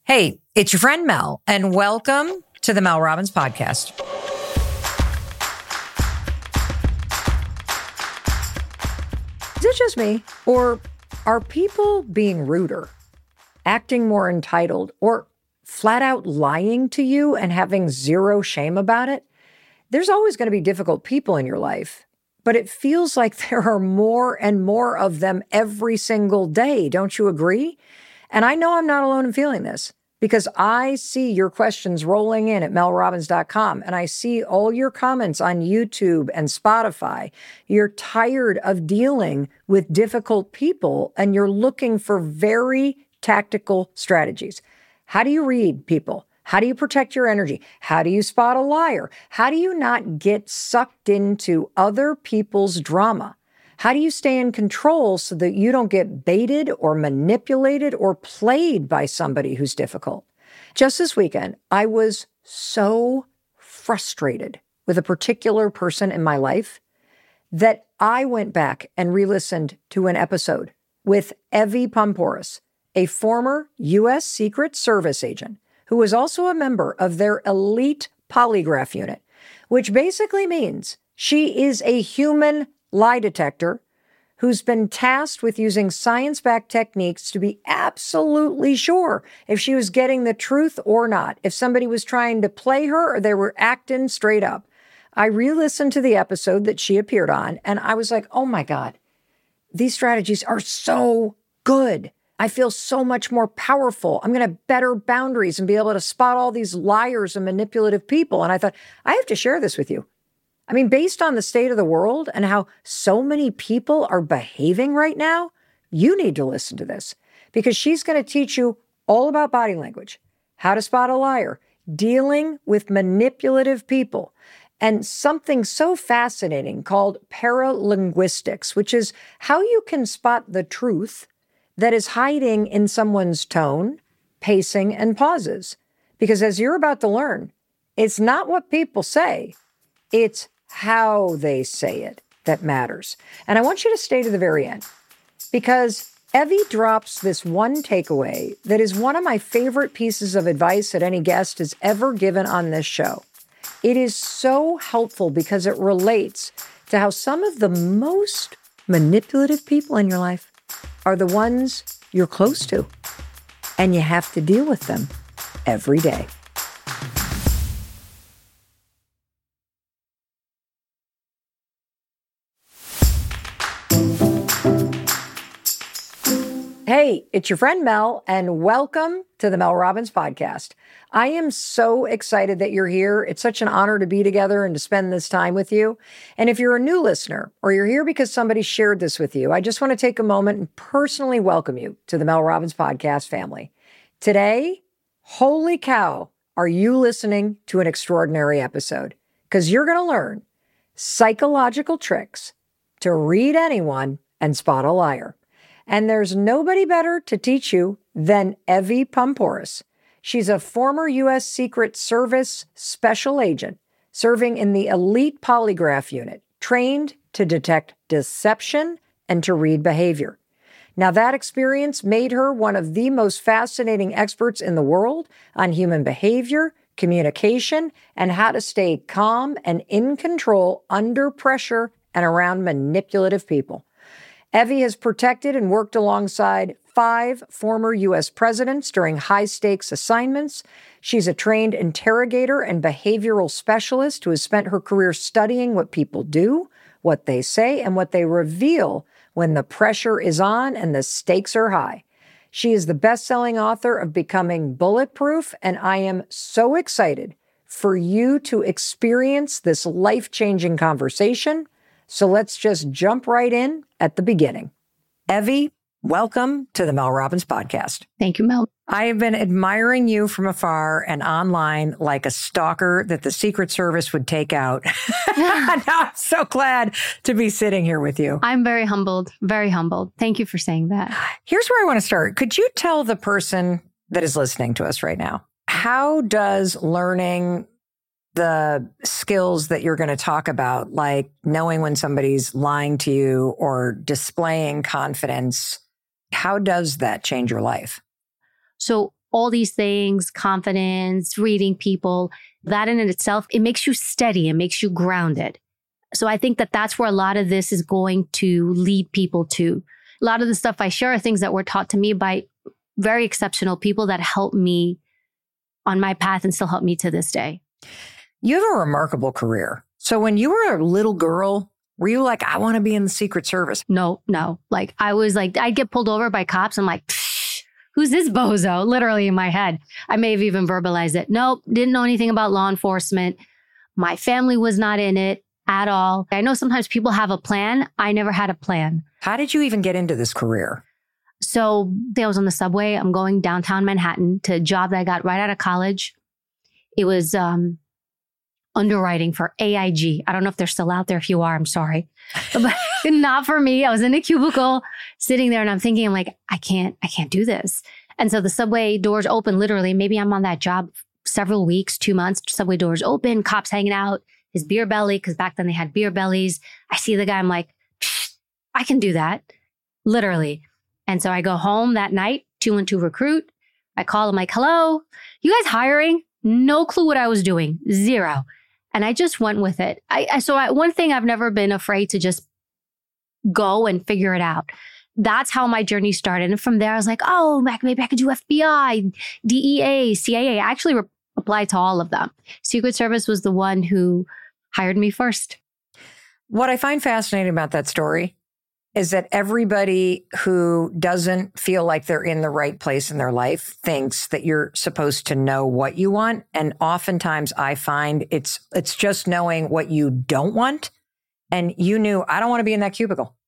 Hey, it's your friend Mel, and welcome to the Mel Robbins Podcast. Is it just me, or are people being ruder, acting more entitled, or flat out lying to you and having zero shame about it? There's always going to be difficult people in your life, but it feels like there are more and more of them every single day. Don't you agree? And I know I'm not alone in feeling this because I see your questions rolling in at melrobbins.com and I see all your comments on YouTube and Spotify. You're tired of dealing with difficult people and you're looking for very tactical strategies. How do you read people? How do you protect your energy? How do you spot a liar? How do you not get sucked into other people's drama? How do you stay in control so that you don't get baited or manipulated or played by somebody who's difficult? Just this weekend, I was so frustrated with a particular person in my life that I went back and re-listened to an episode with Evie Poumpouras, a former U.S. Secret Service agent who was also a member of their elite polygraph unit, which basically means she is a human lie detector who's been tasked with using science-backed techniques to be absolutely sure if she was getting the truth or not, if somebody was trying to play her or they were acting straight up. I re-listened to the episode that she appeared on, and I was like, oh my God, these strategies are so good. I feel so much more powerful. I'm going to have better boundaries and be able to spot all these liars and manipulative people. And I thought, I have to share this with you. I mean, based on the state of the world and how so many people are behaving right now, you need to listen to this because she's going to teach you all about body language, how to spot a liar, dealing with manipulative people, and something so fascinating called paralinguistics, which is how you can spot the truth that is hiding in someone's tone, pacing, and pauses. Because as you're about to learn, it's not what people say, it's how they say it that matters. And I want you to stay to the very end because Evie drops this one takeaway that is one of my favorite pieces of advice that any guest has ever given on this show. It is so helpful because it relates to how some of the most manipulative people in your life are the ones you're close to, and you have to deal with them every day. Hey, it's your friend Mel, and welcome to the Mel Robbins Podcast. I am so excited that you're here. It's such an honor to be together and to spend this time with you. And if you're a new listener or you're here because somebody shared this with you, I just want to take a moment and personally welcome you to the Mel Robbins Podcast family. Today, holy cow, are you listening to an extraordinary episode? Because you're going to learn psychological tricks to read anyone and spot a liar. And there's nobody better to teach you than Evie Poumpouras. She's a former U.S. Secret Service special agent serving in the elite polygraph unit, trained to detect deception and to read behavior. Now, that experience made her one of the most fascinating experts in the world on human behavior, communication, and how to stay calm and in control under pressure and around manipulative people. Evie has protected and worked alongside 5 former U.S. presidents during high-stakes assignments. She's a trained interrogator and behavioral specialist who has spent her career studying what people do, what they say, and what they reveal when the pressure is on and the stakes are high. She is the best-selling author of Becoming Bulletproof, and I am so excited for you to experience this life-changing conversation. So let's just jump right in at the beginning. Evie, welcome to the Mel Robbins Podcast. Thank you, Mel. I have been admiring you from afar and online like a stalker that the Secret Service would take out. Now I'm so glad to be sitting here with you. I'm very humbled, very humbled. Thank you for saying that. Here's where I want to start. Could you tell the person that is listening to us right now, how does learning the skills that you're going to talk about, like knowing when somebody's lying to you or displaying confidence, how does that change your life? So all these things, confidence, reading people, that in itself, it makes you steady. It makes you grounded. So I think that that's where a lot of this is going to lead people to. A lot of the stuff I share are things that were taught to me by very exceptional people that helped me on my path and still help me to this day. You have a remarkable career. So when you were a little girl, were you like, I want to be in the Secret Service? No. Like, I was like, I'd get pulled over by cops. I'm like, who's this bozo? Literally in my head. I may have even verbalized it. Nope, didn't know anything about law enforcement. My family was not in it at all. I know sometimes people have a plan. I never had a plan. How did you even get into this career? So I was on the subway. I'm going downtown Manhattan to a job that I got right out of college. It was underwriting for AIG. I don't know if they're still out there. If you are, I'm sorry. But not for me. I was in a cubicle sitting there and I'm thinking, I'm like, I can't do this. And so the subway doors open, literally. Maybe I'm on that job several weeks, 2 months. Subway doors open, cops hanging out, his beer belly, because back then they had beer bellies. I see the guy. I'm like, I can do that. Literally. And so I go home that night, 212 Recruit. I call him like, hello, you guys hiring? No clue what I was doing. Zero. And I just went with it. One thing, I've never been afraid to just go and figure it out. That's how my journey started. And from there, I was like, oh, maybe I could do FBI, DEA, CIA. I actually applied to all of them. Secret Service was the one who hired me first. What I find fascinating about that story is that everybody who doesn't feel like they're in the right place in their life thinks that you're supposed to know what you want. And oftentimes I find it's just knowing what you don't want. And you knew, I don't want to be in that cubicle.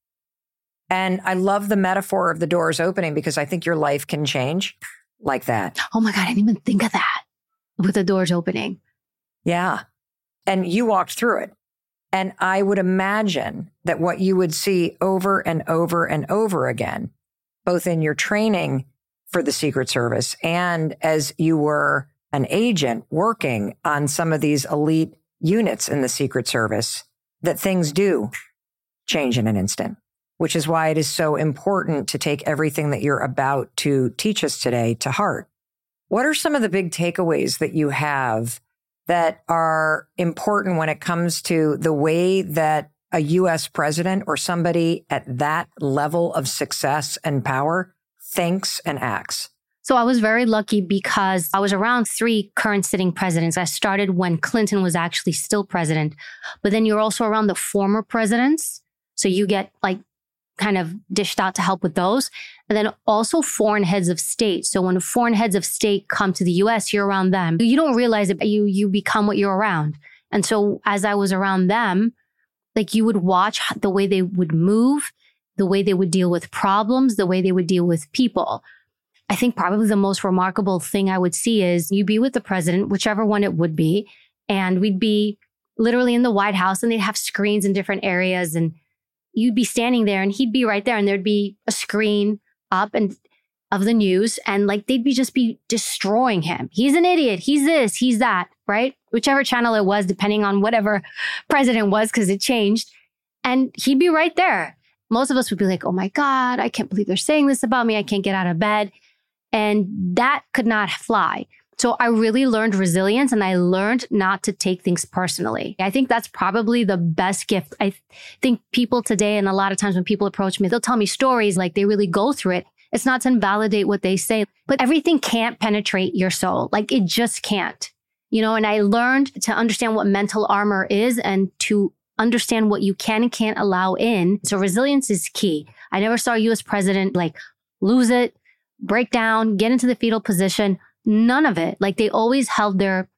And I love the metaphor of the doors opening because I think your life can change like that. Oh my God, I didn't even think of that with the doors opening. Yeah. And you walked through it. And I would imagine that what you would see over and over and over again, both in your training for the Secret Service and as you were an agent working on some of these elite units in the Secret Service, that things do change in an instant, which is why it is so important to take everything that you're about to teach us today to heart. What are some of the big takeaways that you have that are important when it comes to the way that a U.S. president or somebody at that level of success and power thinks and acts? So I was very lucky because I was around 3 current sitting presidents. I started when Clinton was actually still president, but then you're also around the former presidents. So you get like kind of dished out to help with those. And then also foreign heads of state. So when foreign heads of state come to the US, you're around them. You don't realize it, but you become what you're around. And so as I was around them, like you would watch the way they would move, the way they would deal with problems, the way they would deal with people. I think probably the most remarkable thing I would see is you'd be with the president, whichever one it would be, and we'd be literally in the White House and they'd have screens in different areas and you'd be standing there and he'd be right there and there'd be a screen up and of the news and like they'd just be destroying him. He's an idiot. He's this, he's that, right? Whichever channel it was, depending on whatever president was, because it changed. And he'd be right there. Most of us would be like, oh my God, I can't believe they're saying this about me. I can't get out of bed. And that could not fly. So I really learned resilience and I learned not to take things personally. I think that's probably the best gift. I think people today, and a lot of times when people approach me, they'll tell me stories like they really go through it. It's not to invalidate what they say, but everything can't penetrate your soul. Like it just can't, and I learned to understand what mental armor is and to understand what you can and can't allow in. So resilience is key. I never saw a US president like lose it, break down, get into the fetal position. None of it. Like they always held their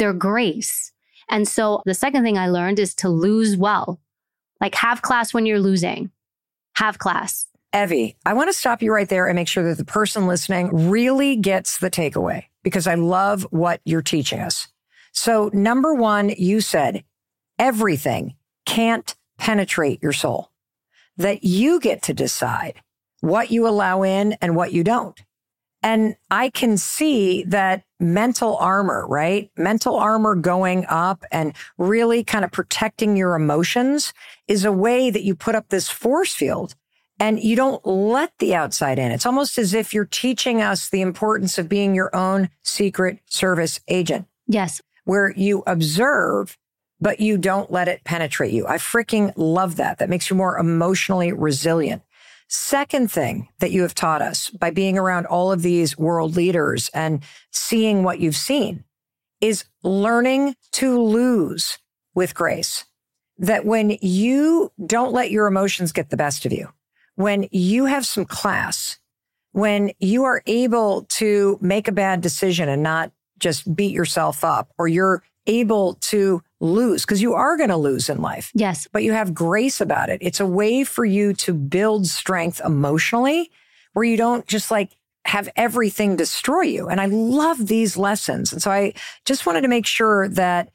grace. And so the second thing I learned is to lose well. Like have class when you're losing. Have class. Evie, I want to stop you right there and make sure that the person listening really gets the takeaway because I love what you're teaching us. So number one, you said everything can't penetrate your soul, that you get to decide what you allow in and what you don't. And I can see that mental armor, right? Mental armor going up and really kind of protecting your emotions is a way that you put up this force field and you don't let the outside in. It's almost as if you're teaching us the importance of being your own Secret Service agent. Yes. Where you observe, but you don't let it penetrate you. I freaking love that. That makes you more emotionally resilient. Second thing that you have taught us by being around all of these world leaders and seeing what you've seen is learning to lose with grace. That when you don't let your emotions get the best of you, when you have some class, when you are able to make a bad decision and not just beat yourself up, or you're able to lose, because you are going to lose in life. Yes. But you have grace about it. It's a way for you to build strength emotionally where you don't just like have everything destroy you. And I love these lessons. And so I just wanted to make sure that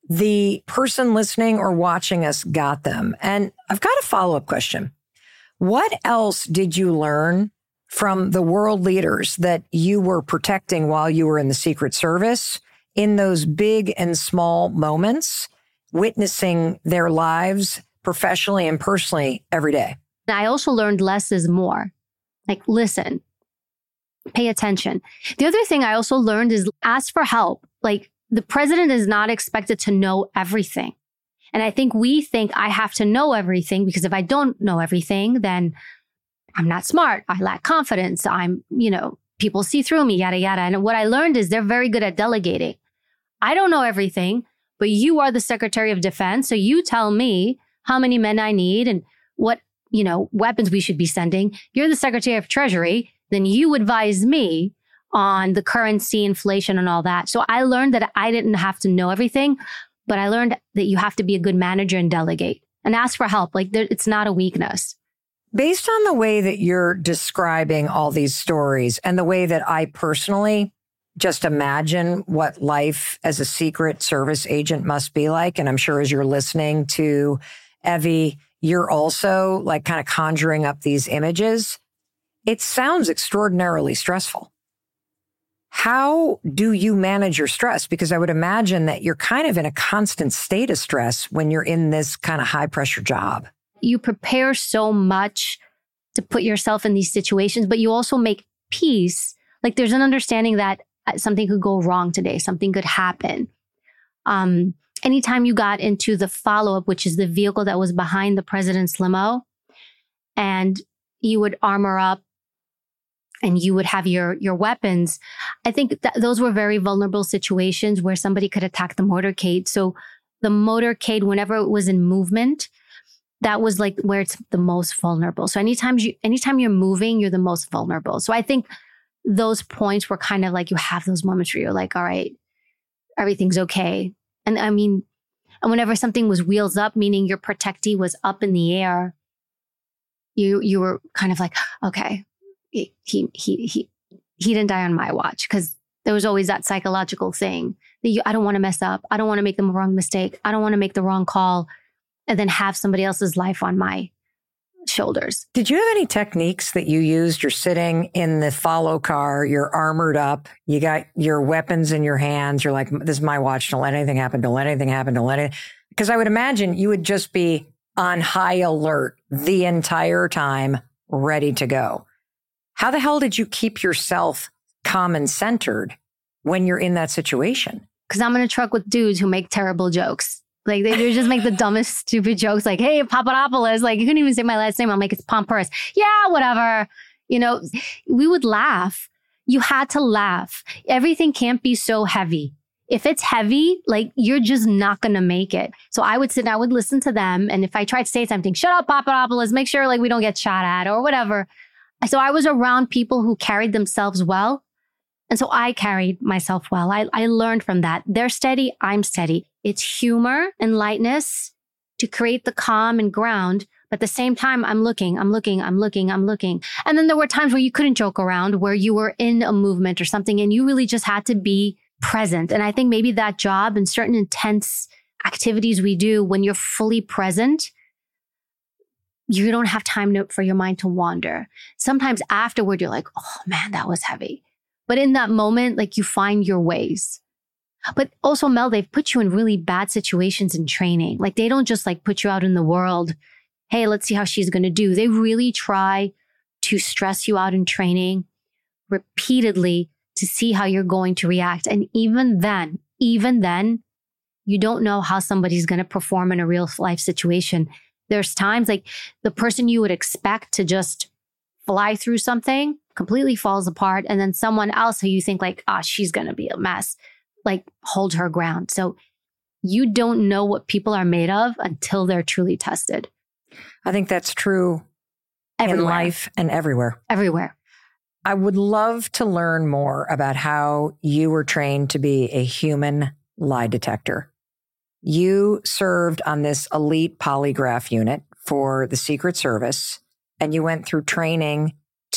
the person listening or watching us got them. And I've got a follow-up question. What else did you learn from the world leaders that you were protecting while you were in the Secret Service in those big and small moments, witnessing their lives professionally and personally every day? I also learned less is more. Like, listen, pay attention. The other thing I also learned is ask for help. Like, the president is not expected to know everything. And I think we think I have to know everything because if I don't know everything, then I'm not smart. I lack confidence. People see through me, yada, yada. And what I learned is they're very good at delegating. I don't know everything, but you are the Secretary of Defense. So you tell me how many men I need and what, weapons we should be sending. You're the Secretary of Treasury. Then you advise me on the currency, inflation, and all that. So I learned that I didn't have to know everything, but I learned that you have to be a good manager and delegate and ask for help. Like, it's not a weakness. Based on the way that you're describing all these stories and the way that I personally just imagine what life as a Secret Service agent must be like, and I'm sure as you're listening to Evie, you're also like kind of conjuring up these images. It sounds extraordinarily stressful. How do you manage your stress? Because I would imagine that you're kind of in a constant state of stress when you're in this kind of high pressure job. You prepare so much to put yourself in these situations, but you also make peace. Like, there's an understanding that something could go wrong today, something could happen. Anytime you got into the follow-up, which is the vehicle that was behind the president's limo, and you would armor up and you would have your weapons, I think that those were very vulnerable situations where somebody could attack the motorcade. So the motorcade, whenever it was in movement, that was like where it's the most vulnerable. So anytime you're moving, you're the most vulnerable. So I think those points were kind of like, you have those moments where you're like, all right, everything's okay. And and whenever something was wheels up, meaning your protectee was up in the air, you were kind of like, okay, he didn't die on my watch, because there was always that psychological thing that I don't want to mess up. I don't want to make the wrong mistake. I don't want to make the wrong call and then have somebody else's life on my shoulders. Did you have any techniques that you used? You're sitting in the follow car, you're armored up, you got your weapons in your hands. You're like, this is my watch. Don't let anything happen. Don't let anything happen. Don't let it. Because I would imagine you would just be on high alert the entire time, ready to go. How the hell did you keep yourself calm and centered when you're in that situation? Because I'm in a truck with dudes who make terrible jokes. Like, they just make the dumbest, stupid jokes. Like, hey, Papadopoulos, like, you couldn't even say my last name. I'm like, it's Pompous. Yeah, whatever. We would laugh. You had to laugh. Everything can't be so heavy. If it's heavy, like, you're just not going to make it. So I would sit and I would listen to them. And if I tried to say something, shut up, Papadopoulos, make sure like we don't get shot at or whatever. So I was around people who carried themselves well. And so I carried myself well. I learned from that. They're steady. I'm steady. It's humor and lightness to create the calm and ground. But at the same time, I'm looking. And then there were times where you couldn't joke around, where you were in a movement or something and you really just had to be present. And I think maybe that job and certain intense activities we do, when you're fully present, you don't have time for your mind to wander. Sometimes afterward, you're like, oh man, that was heavy. But in that moment, like, you find your ways. But also, Mel, they've put you in really bad situations in training. Like, they don't just like put you out in the world hey, let's see how she's going to do. They really try to stress you out in training repeatedly to see how you're going to react. And even then, you don't know how somebody's going to perform in a real life situation. There's times like the person you would expect to just fly through something completely falls apart. And then someone else who you think like, she's going to be a mess, like hold her ground. So you don't know what people are made of until they're truly tested. I think that's true everywhere. In life and everywhere. Everywhere. I would love to learn more about how you were trained to be a human lie detector. You served on this elite polygraph unit for the Secret Service, and you went through training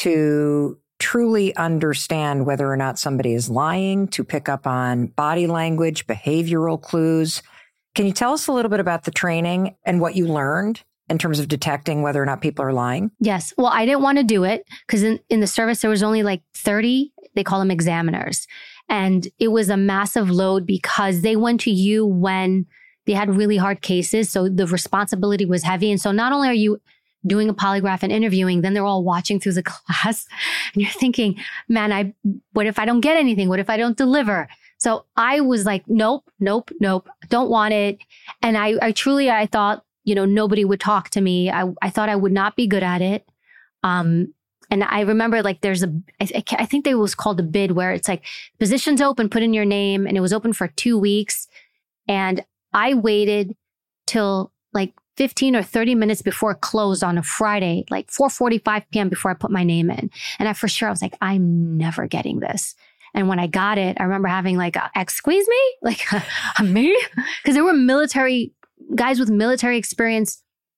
to truly understand whether or not somebody is lying, to pick up on body language, behavioral clues. Can you tell us a little bit about the training and what you learned in terms of detecting whether or not people are lying? Yes. Well, I didn't want to do it because in the service, there was only like 30, they call them examiners. And it was a massive load because they went to you when they had really hard cases. So the responsibility was heavy. And so not only are you doing a polygraph and interviewing, then they're all watching through the class and you're thinking, man, what if I don't get anything? What if I don't deliver? So I was like, nope, don't want it. And I truly thought, nobody would talk to me. I thought I would not be good at it. And I remember like I think it was called a bid where it's like positions open, put in your name. And it was open for 2 weeks. And I waited till like 15 or 30 minutes before it closed on a Friday, like 4:45 p.m. before I put my name in. And I was like, I'm never getting this. And when I got it, I remember having like, squeeze me? Like, me? Because there were guys with military experience,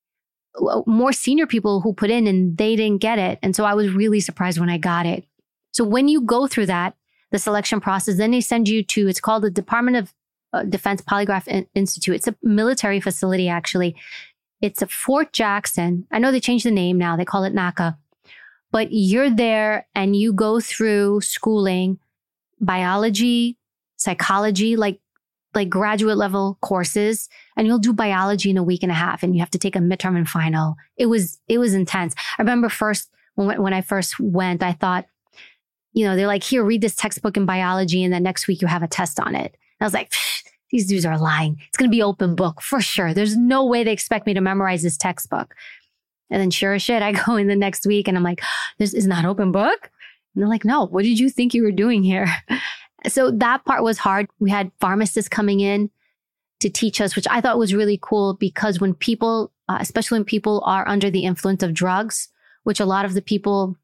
more senior people who put in and they didn't get it. And so I was really surprised when I got it. So when you go through that, the selection process, then they send you to, it's called the Department of Defense Polygraph Institute. It's a military facility, actually. It's a Fort Jackson. I know they changed the name now. They call it NACA. But you're there and you go through schooling, biology, psychology, like graduate level courses, and you'll do biology in a week and a half, and you have to take a midterm and final. It was intense. I remember when I first went, I thought, they're like, here, read this textbook in biology, and then next week you have a test on it. I was like, these dudes are lying. It's going to be open book for sure. There's no way they expect me to memorize this textbook. And then sure as shit, I go in the next week and I'm like, this is not open book. And they're like, no, what did you think you were doing here? So that part was hard. We had pharmacists coming in to teach us, which I thought was really cool because when people, especially when people are under the influence of drugs, which a lot of the people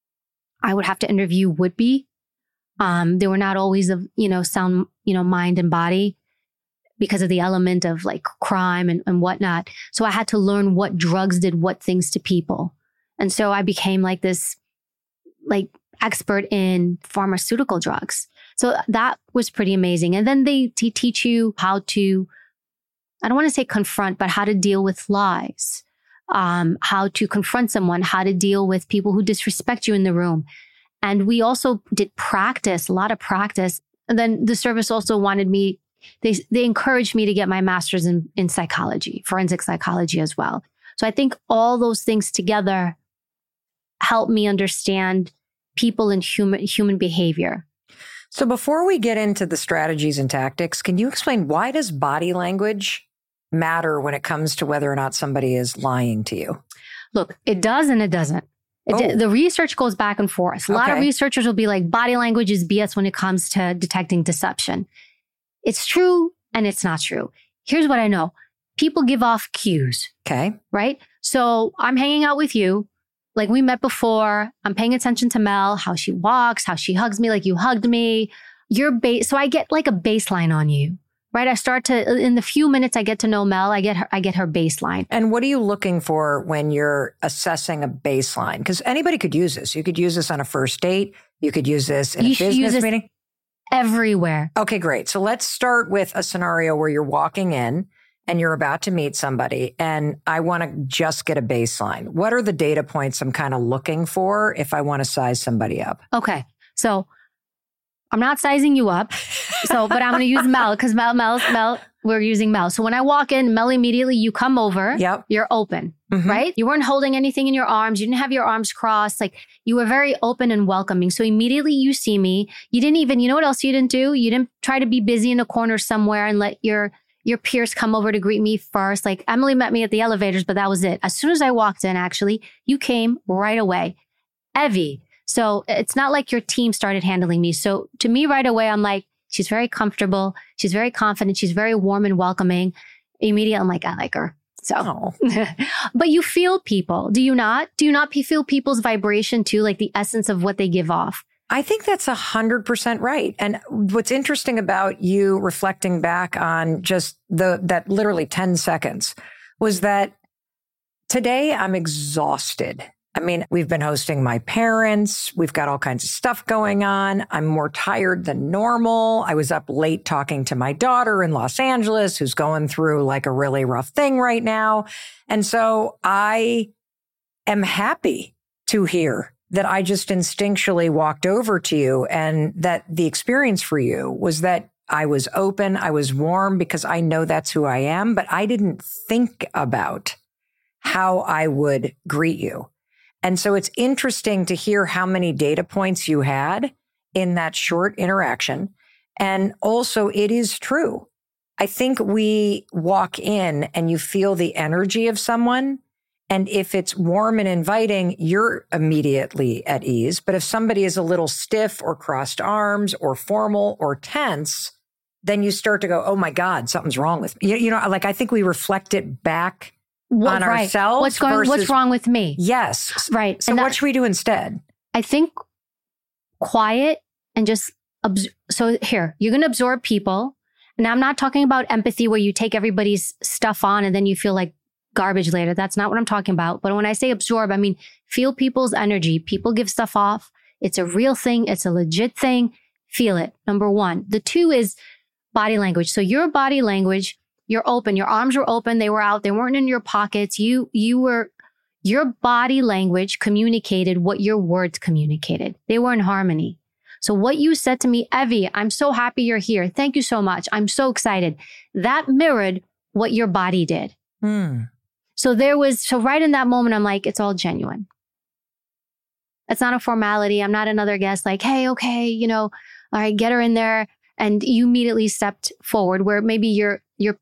I would have to interview would be, they were not always of, sound, mind and body because of the element of like crime and whatnot. So I had to learn what drugs did what things to people. And so I became like this, like expert in pharmaceutical drugs. So that was pretty amazing. And then they teach you how to, I don't want to say confront, but how to deal with lies, how to confront someone, how to deal with people who disrespect you in the room. And we also did practice, a lot of practice. And then the service also wanted me, they encouraged me to get my master's in psychology, forensic psychology as well. So I think all those things together help me understand people and human behavior. So before we get into the strategies and tactics, can you explain why does body language matter when it comes to whether or not somebody is lying to you? Look, it does and it doesn't. The research goes back and forth. A lot of researchers will be like, body language is BS when it comes to detecting deception. It's true and it's not true. Here's what I know. People give off cues. Okay. Right? So I'm hanging out with you. Like we met before. I'm paying attention to Mel, how she walks, how she hugs me like you hugged me. So I get like a baseline on you. Right? I start to, in the few minutes I get to know Mel, I get her baseline. And what are you looking for when you're assessing a baseline? Because anybody could use this. You could use this on a first date. You could use this in a business meeting. Everywhere. Okay, great. So let's start with a scenario where you're walking in and you're about to meet somebody and I want to just get a baseline. What are the data points I'm kind of looking for if I want to size somebody up? Okay. So I'm not sizing you up. So, but I'm going to use Mel because Mel, we're using Mel. So when I walk in, Mel, immediately you come over, Yep. You're open, right? You weren't holding anything in your arms. You didn't have your arms crossed. Like you were very open and welcoming. So immediately you see me. You didn't even, you know what else you didn't do? You didn't try to be busy in a corner somewhere and let your peers come over to greet me first. Like Emily met me at the elevators, but that was it. As soon as I walked in, actually, you came right away. Evie. So it's not like your team started handling me. So to me right away, I'm like, she's very comfortable. She's very confident. She's very warm and welcoming. Immediately, I'm like, I like her. So, but you feel people, do you not? Do you not feel people's vibration too? Like the essence of what they give off? I think that's 100% right. And what's interesting about you reflecting back on just that literally 10 seconds was that today I'm exhausted. I mean, we've been hosting my parents. We've got all kinds of stuff going on. I'm more tired than normal. I was up late talking to my daughter in Los Angeles, who's going through like a really rough thing right now. And so I am happy to hear that I just instinctually walked over to you and that the experience for you was that I was open, I was warm because I know that's who I am, but I didn't think about how I would greet you. And so it's interesting to hear how many data points you had in that short interaction. And also it is true. I think we walk in and you feel the energy of someone. And if it's warm and inviting, you're immediately at ease. But if somebody is a little stiff or crossed arms or formal or tense, then you start to go, oh my God, something's wrong with me. You know, like I think we reflect it back on ourselves. What's wrong with me? Yes. Right. So what should we do instead? I think quiet and just, so here, you're going to absorb people. And I'm not talking about empathy where you take everybody's stuff on and then you feel like garbage later. That's not what I'm talking about. But when I say absorb, I mean, feel people's energy. People give stuff off. It's a real thing. It's a legit thing. Feel it. Number one. The two is body language. So your body language, you're open. Your arms were open. They were out. They weren't in your pockets. Your body language communicated what your words communicated. They were in harmony. So what you said to me, Evie, I'm so happy you're here. Thank you so much. I'm so excited. That mirrored what your body did. So right in that moment, I'm like, it's all genuine. It's not a formality. I'm not another guest like, hey, okay, all right, get her in there. And you immediately stepped forward where maybe your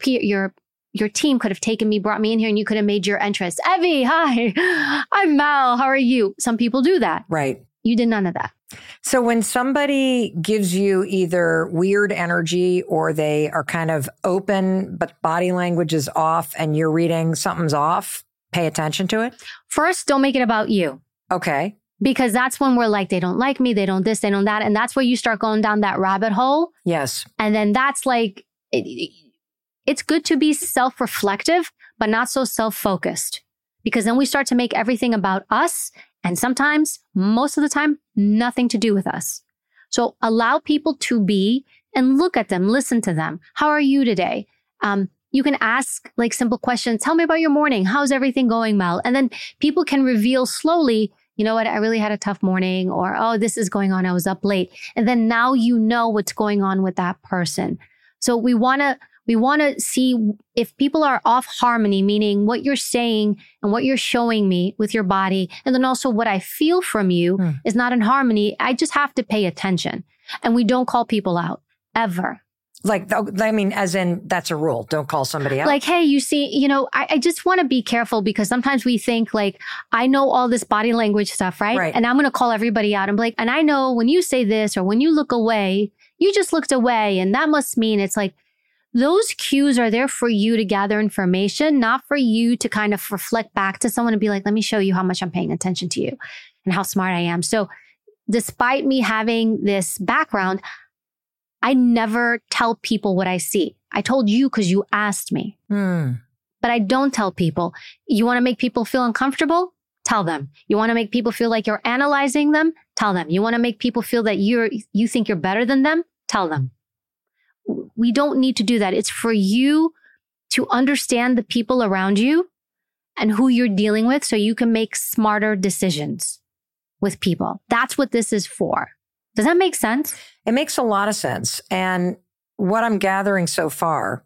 team could have taken me, brought me in here, and you could have made your entrance. Evie, hi, I'm Mel. How are you? Some people do that. Right. You did none of that. So when somebody gives you either weird energy or they are kind of open, but body language is off and you're reading something's off, pay attention to it. First, don't make it about you. Okay. Because that's when we're like, they don't like me, they don't this, they don't that. And that's where you start going down that rabbit hole. Yes. And then that's like, it's good to be self-reflective, but not so self-focused. Because then we start to make everything about us. And sometimes, most of the time, nothing to do with us. So allow people to be and look at them, listen to them. How are you today? You can ask like simple questions. Tell me about your morning. How's everything going, Mel? And then people can reveal slowly, you know what, I really had a tough morning, or, oh, this is going on. I was up late. And then now you know what's going on with that person. So we want to see if people are off harmony, meaning what you're saying and what you're showing me with your body. And then also what I feel from you is not in harmony. I just have to pay attention. And we don't call people out ever. Like, I mean, as in that's a rule. Don't call somebody out. Like, hey, you see, I just want to be careful because sometimes we think like, I know all this body language stuff, right? And I'm going to call everybody out and be like, and I know when you say this or when you look away, you just looked away. And that must mean it's like, those cues are there for you to gather information, not for you to kind of reflect back to someone and be like, let me show you how much I'm paying attention to you and how smart I am. So despite me having this background, I never tell people what I see. I told you because you asked me. But I don't tell people. You want to make people feel uncomfortable? Tell them. You want to make people feel like you're analyzing them? Tell them. You want to make people feel that you think you're better than them? Tell them. We don't need to do that. It's for you to understand the people around you and who you're dealing with so you can make smarter decisions with people. That's what this is for. Does that make sense? It makes a lot of sense. And what I'm gathering so far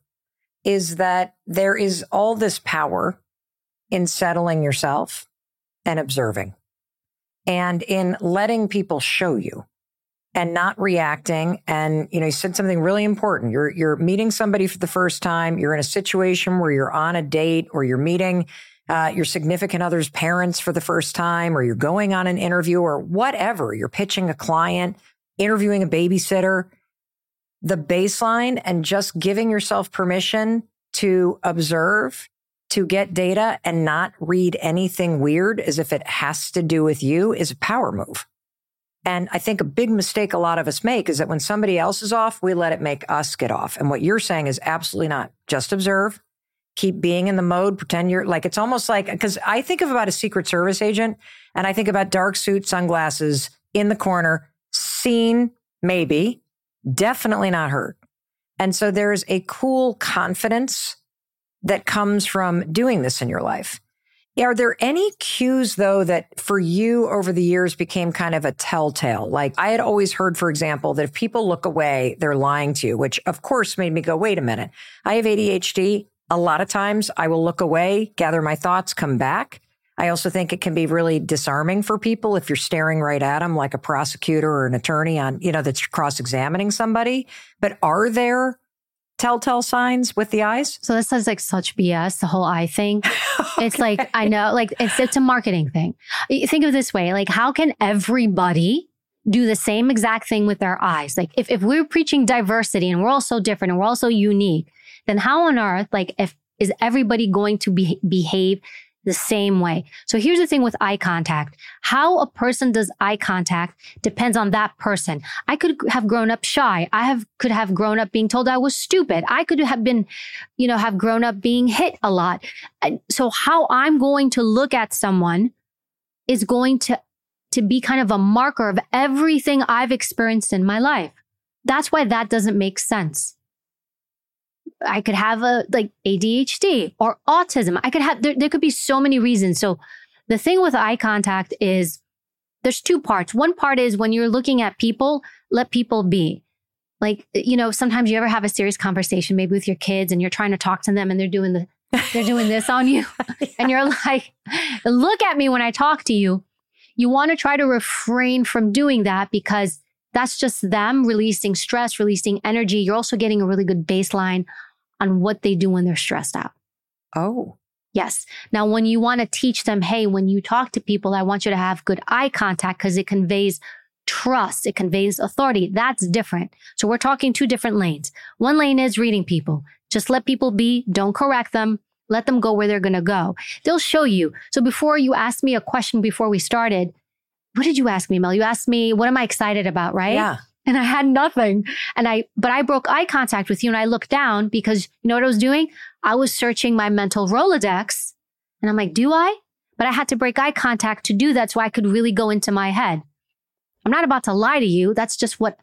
is that there is all this power in settling yourself and observing and in letting people show you and not reacting. And, you said something really important. You're meeting somebody for the first time. You're in a situation where you're on a date or you're meeting your significant other's parents for the first time, or you're going on an interview or whatever. You're pitching a client, interviewing a babysitter. The baseline and just giving yourself permission to observe, to get data and not read anything weird as if it has to do with you is a power move. And I think a big mistake a lot of us make is that when somebody else is off, we let it make us get off. And what you're saying is absolutely not. Just observe, keep being in the mode, pretend you're like, it's almost like, because I think about a Secret Service agent and I think about dark suit, sunglasses in the corner, seen, maybe, definitely not heard. And so there's a cool confidence that comes from doing this in your life. Are there any cues, though, that for you over the years became kind of a telltale? Like I had always heard, for example, that if people look away, they're lying to you, which of course made me go, wait a minute. I have ADHD. A lot of times I will look away, gather my thoughts, come back. I also think it can be really disarming for people if you're staring right at them like a prosecutor or an attorney on, that's cross-examining somebody. But are there telltale signs with the eyes? So this is like such BS, the whole eye thing. Okay. It's like, I know, like it's a marketing thing. Think of it this way, like how can everybody do the same exact thing with their eyes? Like if we're preaching diversity and we're all so different and we're all so unique, then how on earth, is everybody going to behave the same way? So here's the thing with eye contact. How a person does eye contact depends on that person. I could have grown up shy. Could have grown up being told I was stupid. I could have been, have grown up being hit a lot. So how I'm going to look at someone is going to be kind of a marker of everything I've experienced in my life. That's why that doesn't make sense. I could have ADHD or autism. I could have, there could be so many reasons. So the thing with eye contact is there's two parts. One part is when you're looking at people, let people be. Sometimes you ever have a serious conversation, maybe with your kids, and you're trying to talk to them and they're doing this on you. Yeah. And you're like, look at me when I talk to you. You want to try to refrain from doing that because that's just them releasing stress, releasing energy. You're also getting a really good baseline on what they do when they're stressed out. Oh. Yes. Now, when you want to teach them, hey, when you talk to people, I want you to have good eye contact because it conveys trust. It conveys authority. That's different. So we're talking two different lanes. One lane is reading people. Just let people be. Don't correct them. Let them go where they're going to go. They'll show you. So before you asked me a question before we started, what did you ask me, Mel? You asked me, what am I excited about, right? Yeah. And I had nothing. But I broke eye contact with you and I looked down because you know what I was doing? I was searching my mental Rolodex and I'm like, do I? But I had to break eye contact to do that so I could really go into my head. I'm not about to lie to you. That's just what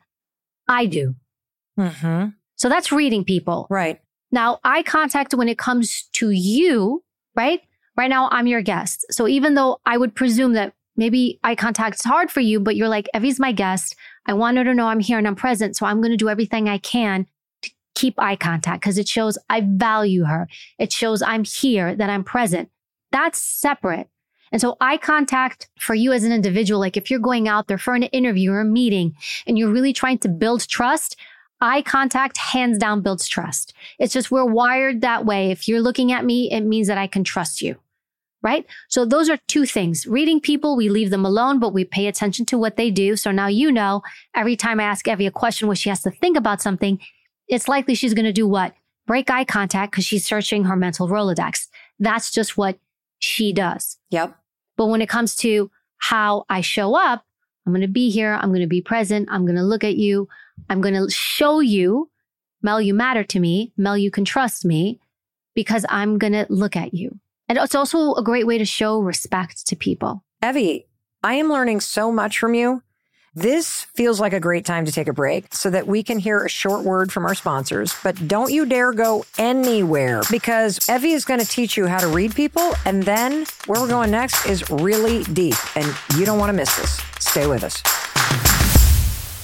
I do. Mm-hmm. So that's reading people. Right. Now, eye contact when it comes to you, right? Right now, I'm your guest. So even though I would presume that maybe eye contact is hard for you, but you're like, Evie's my guest. I want her to know I'm here and I'm present. So I'm going to do everything I can to keep eye contact because it shows I value her. It shows I'm here, that I'm present. That's separate. And so eye contact for you as an individual, like if you're going out there for an interview or a meeting and you're really trying to build trust, eye contact hands down builds trust. It's just we're wired that way. If you're looking at me, it means that I can trust you. Right? So those are two things. Reading people, we leave them alone, but we pay attention to what they do. So now you know, every time I ask Evie a question where she has to think about something, it's likely she's going to do what? Break eye contact because she's searching her mental Rolodex. That's just what she does. Yep. But when it comes to how I show up, I'm going to be here. I'm going to be present. I'm going to look at you. I'm going to show you, Mel, you matter to me. Mel, you can trust me because I'm going to look at you. And it's also a great way to show respect to people. Evie, I am learning so much from you. This feels like a great time to take a break so that we can hear a short word from our sponsors. But don't you dare go anywhere because Evie is going to teach you how to read people. And then where we're going next is really deep. And you don't want to miss this. Stay with us.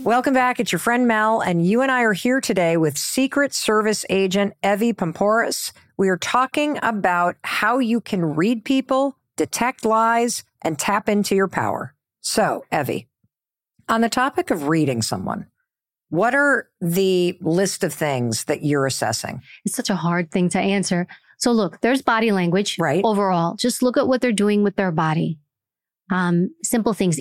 Welcome back. It's your friend Mel, and you and I are here today with Secret Service agent Evie Poumpouras. We are talking about how you can read people, detect lies, and tap into your power. So, Evie, on the topic of reading someone, what are the list of things that you're assessing? It's such a hard thing to answer. So look, there's body language Right. overall. Just look at what they're doing with their body. Simple things,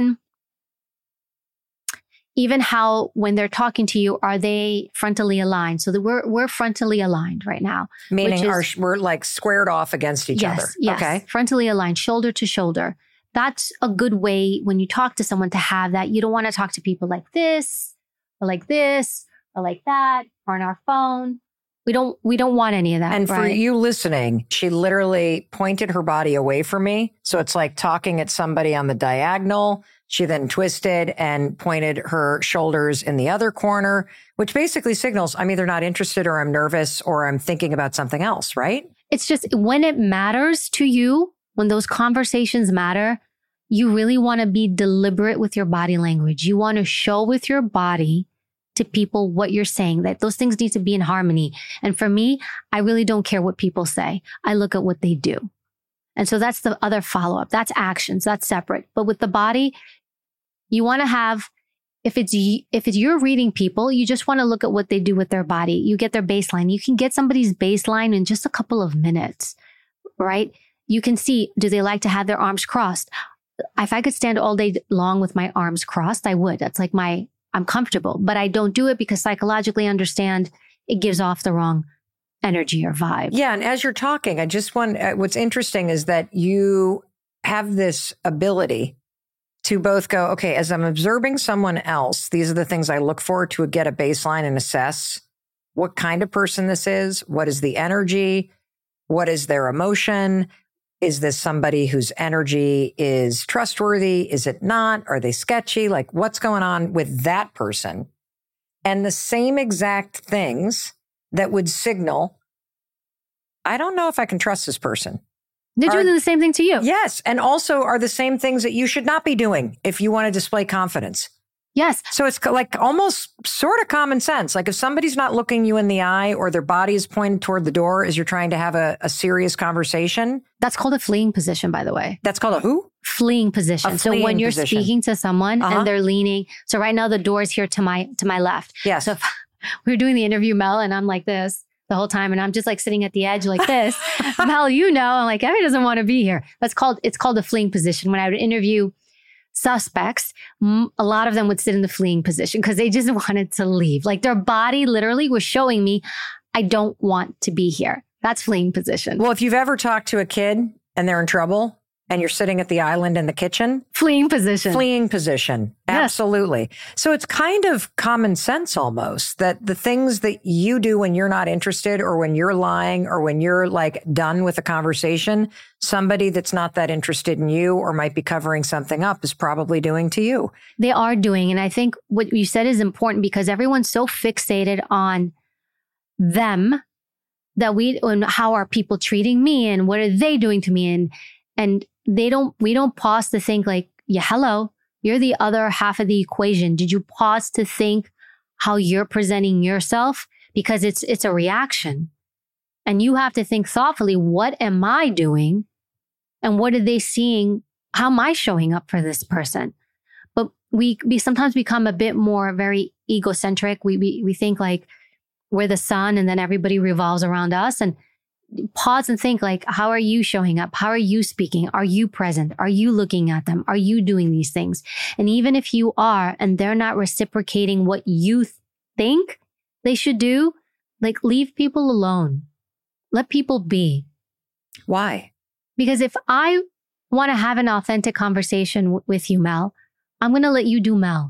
even how, when they're talking to you, are they frontally aligned? So that we're frontally aligned right now. Meaning we're like squared off against each other. Yes. Okay. Frontally aligned, shoulder to shoulder. That's a good way when you talk to someone to have that. You don't want to talk to people like this, or like this, or like that, or on our phone. We don't want any of that. And for you listening, she literally pointed her body away from me. So it's like talking at somebody on the diagonal. She then twisted and pointed her shoulders in the other corner, which basically signals I'm either not interested or I'm nervous or I'm thinking about something else, right? It's just when it matters to you, when those conversations matter, you really want to be deliberate with your body language. You want to show with your body to people what you're saying, that those things need to be in harmony. And for me, I really don't care what people say. I look at what they do. And so that's the other follow-up. That's actions. That's separate. But with the body, you want to have, if it's you're reading people, you just want to look at what they do with their body. You get their baseline. You can get somebody's baseline in just a couple of minutes, right? You can see, do they like to have their arms crossed? If I could stand all day long with my arms crossed, I would. That's like I'm comfortable, but I don't do it because psychologically I understand it gives off the wrong energy or vibe. Yeah. And as you're talking, I just want, what's interesting is that you have this ability to both go, okay, as I'm observing someone else, these are the things I look for to get a baseline and assess what kind of person this is. What is the energy? What is their emotion? Is this somebody whose energy is trustworthy? Is it not? Are they sketchy? Like what's going on with that person? And the same exact things that would signal, I don't know if I can trust this person. They're doing the same thing to you. Yes. And also are the same things that you should not be doing if you want to display confidence. Yes. So it's like almost sort of common sense. Like if somebody's not looking you in the eye or their body is pointed toward the door as you're trying to have a serious conversation. That's called a fleeing position, by the way. That's called a who? Fleeing position. So when you're speaking to someone and they're leaning. So right now the door is here to my left. Yes. So if we were doing the interview, Mel, and I'm like this the whole time. And I'm just like sitting at the edge like this. Mel, I'm like, Evie doesn't want to be here. It's called a fleeing position. When I would interview suspects, a lot of them would sit in the fleeing position because they just wanted to leave. Like their body literally was showing me, I don't want to be here. That's fleeing position. Well, if you've ever talked to a kid and they're in trouble and you're sitting at the island in the kitchen. Fleeing position. Fleeing position. Absolutely. Yes. So it's kind of common sense almost that the things that you do when you're not interested or when you're lying or when you're like done with a conversation, somebody that's not that interested in you or might be covering something up is probably doing to you. They are doing. And I think what you said is important because everyone's so fixated on them that and how are people treating me and what are they doing to me? And we don't pause to think like, yeah, hello, you're the other half of the equation. Did you pause to think how you're presenting yourself? Because it's a reaction. And you have to think thoughtfully, what am I doing? And what are they seeing? How am I showing up for this person? But we sometimes become a bit more very egocentric. We think like we're the sun and then everybody revolves around us. And pause and think like, how are you showing up? How are you speaking? Are you present? Are you looking at them? Are you doing these things? And even if you are, and they're not reciprocating what you think they should do, like leave people alone. Let people be. Why? Because if I want to have an authentic conversation with you, Mel, I'm going to let you do Mel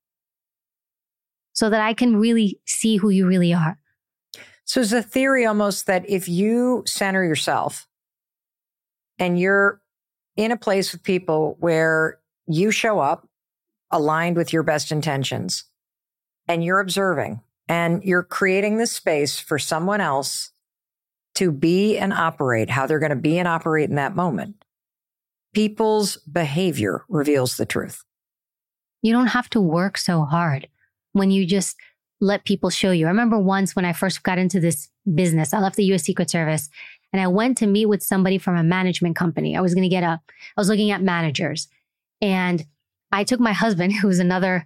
so that I can really see who you really are. So it's a theory almost that if you center yourself and you're in a place with people where you show up aligned with your best intentions and you're observing and you're creating this space for someone else to be and operate how they're going to be and operate in that moment, people's behavior reveals the truth. You don't have to work so hard when you just let people show you. I remember once when I first got into this business, I left the U.S. Secret Service and I went to meet with somebody from a management company. I was looking at managers, and I took my husband, who was another,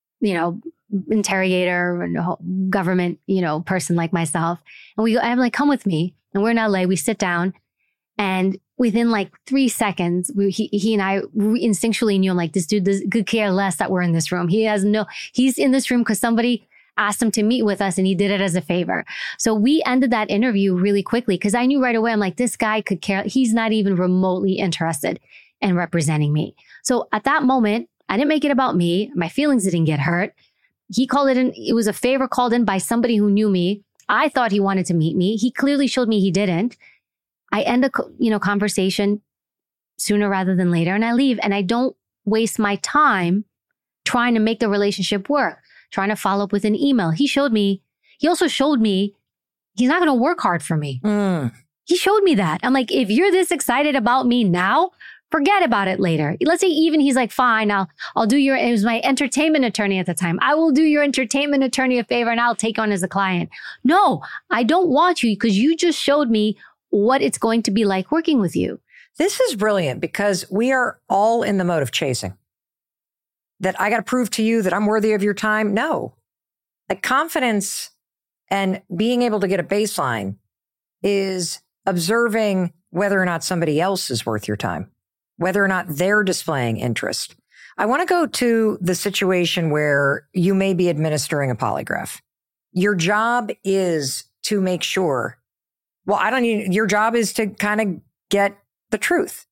interrogator and government, person like myself. And I'm like, come with me. And we're in LA. We sit down, and within like 3 seconds, he and I instinctually knew, I'm like, this dude could care less that we're in this room. He's in this room because somebody asked him to meet with us and he did it as a favor. So we ended that interview really quickly because I knew right away, I'm like, this guy could care. He's not even remotely interested in representing me. So at that moment, I didn't make it about me. My feelings didn't get hurt. He called it in. It was a favor called in by somebody who knew me. I thought he wanted to meet me. He clearly showed me he didn't. I end a conversation sooner rather than later, and I leave, and I don't waste my time trying to make the relationship work, trying to follow up with an email. He also showed me he's not going to work hard for me. He showed me that. I'm like, if you're this excited about me now, forget about it later. Let's say even he's like, fine, I'll do it was my entertainment attorney at the time. I will do your entertainment attorney a favor and I'll take on as a client. No, I don't want you because you just showed me what it's going to be like working with you. This is brilliant because we are all in the mode of chasing. That I got to prove to you that I'm worthy of your time. No, like confidence and being able to get a baseline is observing whether or not somebody else is worth your time, whether or not they're displaying interest. I want to go to the situation where you may be administering a polygraph. Your job is to make sure, your job is to kind of get the truth.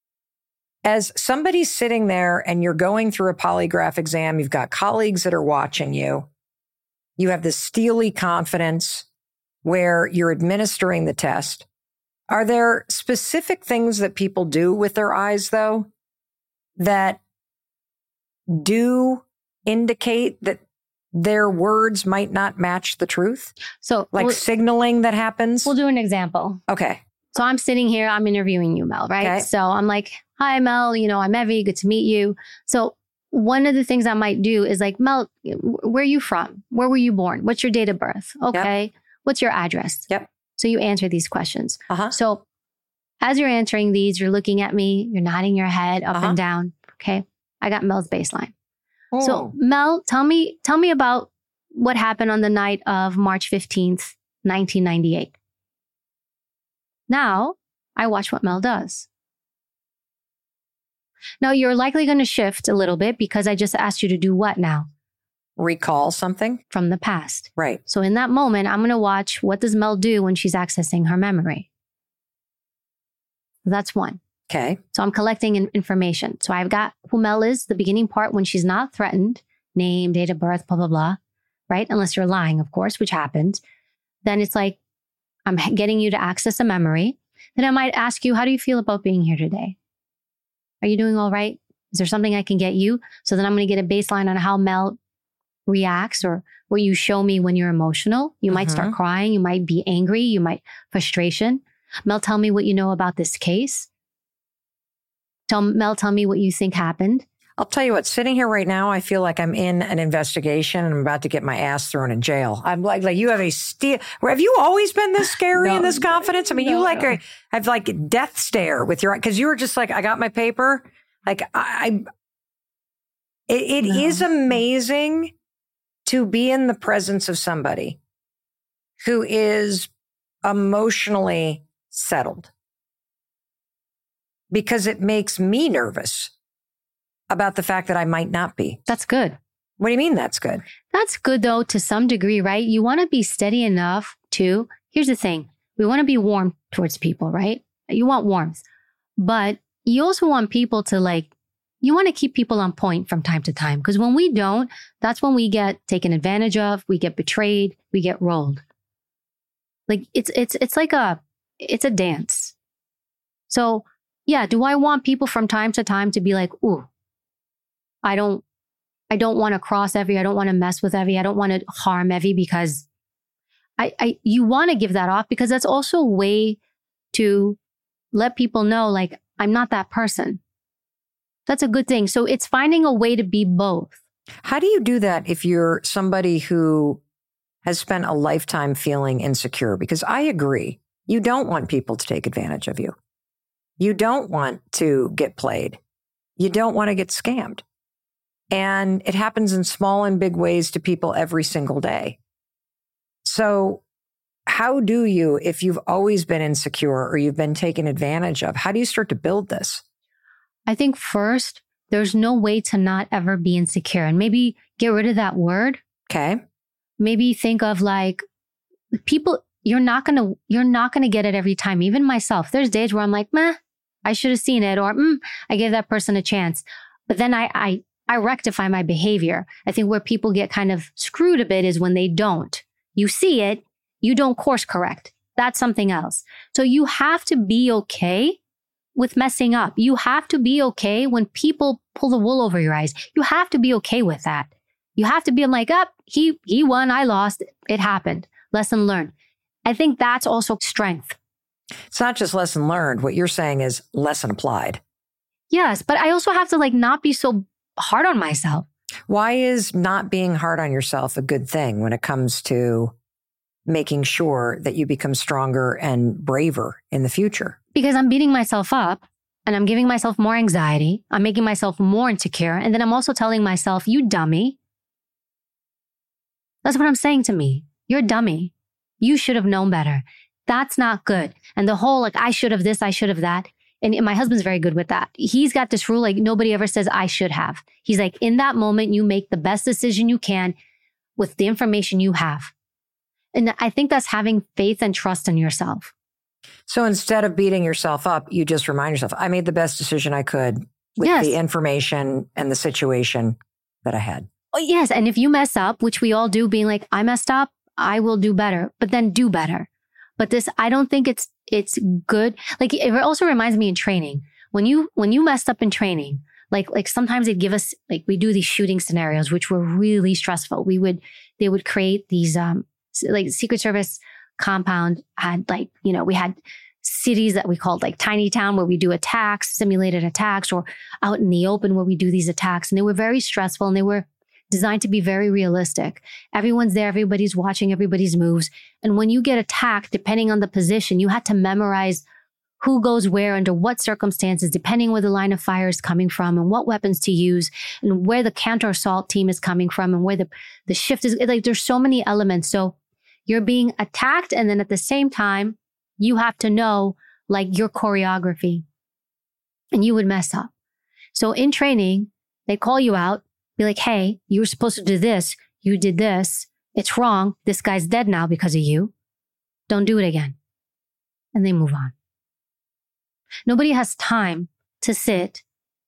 As somebody sitting there and you're going through a polygraph exam, you've got colleagues that are watching you. You have this steely confidence where you're administering the test. Are there specific things that people do with their eyes, though, that do indicate that their words might not match the truth? So, signaling that happens? We'll do an example. Okay. So I'm sitting here, I'm interviewing you, Mel, right? Okay. So I'm like, hi, Mel, I'm Evie, good to meet you. So one of the things I might do is like, Mel, where are you from? Where were you born? What's your date of birth? Okay. Yep. What's your address? Yep. So you answer these questions. Uh-huh. So as you're answering these, you're looking at me, you're nodding your head up and down. Okay. I got Mel's baseline. Oh. So Mel, tell me about what happened on the night of March 15th, 1998. Now I watch what Mel does. Now you're likely going to shift a little bit because I just asked you to do what now? Recall something from the past. Right. So in that moment, I'm going to watch what does Mel do when she's accessing her memory. That's one. Okay. So I'm collecting information. So I've got who Mel is, the beginning part when she's not threatened, name, date of birth, blah, blah, blah, right? Unless you're lying, of course, which happens. Then it's like, I'm getting you to access a memory. Then I might ask you, how do you feel about being here today? Are you doing all right? Is there something I can get you? So then I'm going to get a baseline on how Mel reacts or what you show me when you're emotional. You might start crying. You might be angry. You might frustration. Mel, tell me what you know about this case. Mel, tell me what you think happened. I'll tell you what, sitting here right now, I feel like I'm in an investigation and I'm about to get my ass thrown in jail. I'm like you have have you always been this scary and this confidence? I mean, have like death stare with your, because you were just like, I got my paper. Like it is amazing to be in the presence of somebody who is emotionally settled, because it makes me nervous about the fact that I might not be. That's good. What do you mean that's good? That's good, though, to some degree, right? You want to be steady enough to, here's the thing. We want to be warm towards people, right? You want warmth, but you also want people to you want to keep people on point from time to time. Because when we don't, that's when we get taken advantage of, we get betrayed, we get rolled. Like it's a dance. So yeah, do I want people from time to time to be like, ooh, I don't want to cross Evie. I don't want to mess with Evie. I don't want to harm Evie, because you want to give that off, because that's also a way to let people know, like, I'm not that person. That's a good thing. So it's finding a way to be both. How do you do that if you're somebody who has spent a lifetime feeling insecure? Because I agree, you don't want people to take advantage of you. You don't want to get played. You don't want to get scammed. And it happens in small and big ways to people every single day. So how do you, if you've always been insecure or you've been taken advantage of, how do you start to build this? I think first, there's no way to not ever be insecure, and maybe get rid of that word. Okay. Maybe think of like people, you're not going to get it every time. Even myself, there's days where I'm like, meh, I should have seen it, or I gave that person a chance. But then I rectify my behavior. I think where people get kind of screwed a bit is when they don't. You see it, you don't course correct. That's something else. So you have to be okay with messing up. You have to be okay when people pull the wool over your eyes. You have to be okay with that. You have to be like, he won, I lost. It happened. Lesson learned. I think that's also strength. It's not just lesson learned. What you're saying is lesson applied. Yes, but I also have to like not be so hard on myself. Why is not being hard on yourself a good thing when it comes to making sure that you become stronger and braver in the future? Because I'm beating myself up and I'm giving myself more anxiety. I'm making myself more insecure. And then I'm also telling myself, you dummy. That's what I'm saying to me. You're a dummy. You should have known better. That's not good. And the whole like, I should have this, I should have that. And my husband's very good with that. He's got this rule, like nobody ever says I should have. He's like, in that moment, you make the best decision you can with the information you have. And I think that's having faith and trust in yourself. So instead of beating yourself up, you just remind yourself, I made the best decision I could with the information and the situation that I had. Oh, yes. And if you mess up, which we all do, being like, I messed up, I will do better, but then do better. But this, I don't think it's good. Like it also reminds me in training, when you messed up in training, like sometimes they'd give us, like we do these shooting scenarios, which were really stressful. They would create these, like Secret Service compound had like, we had cities that we called like tiny town where we do attacks, simulated attacks, or out in the open where we do these attacks. And they were very stressful and they were designed to be very realistic. Everyone's there, everybody's watching everybody's moves. And when you get attacked, depending on the position, you had to memorize who goes where, under what circumstances, depending where the line of fire is coming from and what weapons to use and where the counter assault team is coming from and where the shift is. Like there's so many elements. So you're being attacked. And then at the same time, you have to know like your choreography and you would mess up. So in training, they call you out. Be like, hey, you were supposed to do this. You did this. It's wrong. This guy's dead now because of you. Don't do it again. And they move on. Nobody has time to sit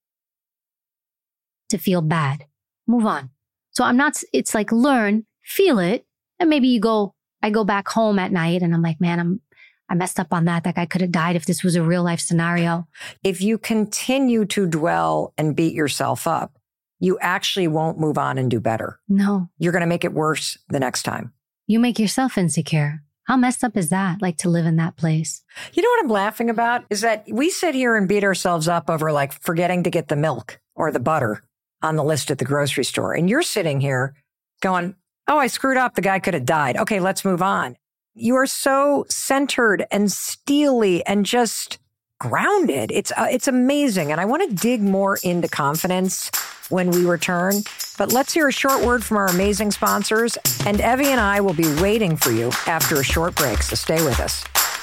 to feel bad. Move on. So it's like learn, feel it. And maybe I go back home at night and I'm like, man, I messed up on that. That guy could have died if this was a real life scenario. If you continue to dwell and beat yourself up, you actually won't move on and do better. No. You're going to make it worse the next time. You make yourself insecure. How messed up is that? Like to live in that place. You know what I'm laughing about is that we sit here and beat ourselves up over like forgetting to get the milk or the butter on the list at the grocery store. And you're sitting here going, oh, I screwed up. The guy could have died. Okay, let's move on. You are so centered and steely and just grounded. It's amazing. And I want to dig more into confidence when we return. But let's hear a short word from our amazing sponsors. And Evie and I will be waiting for you after a short break. So stay with us.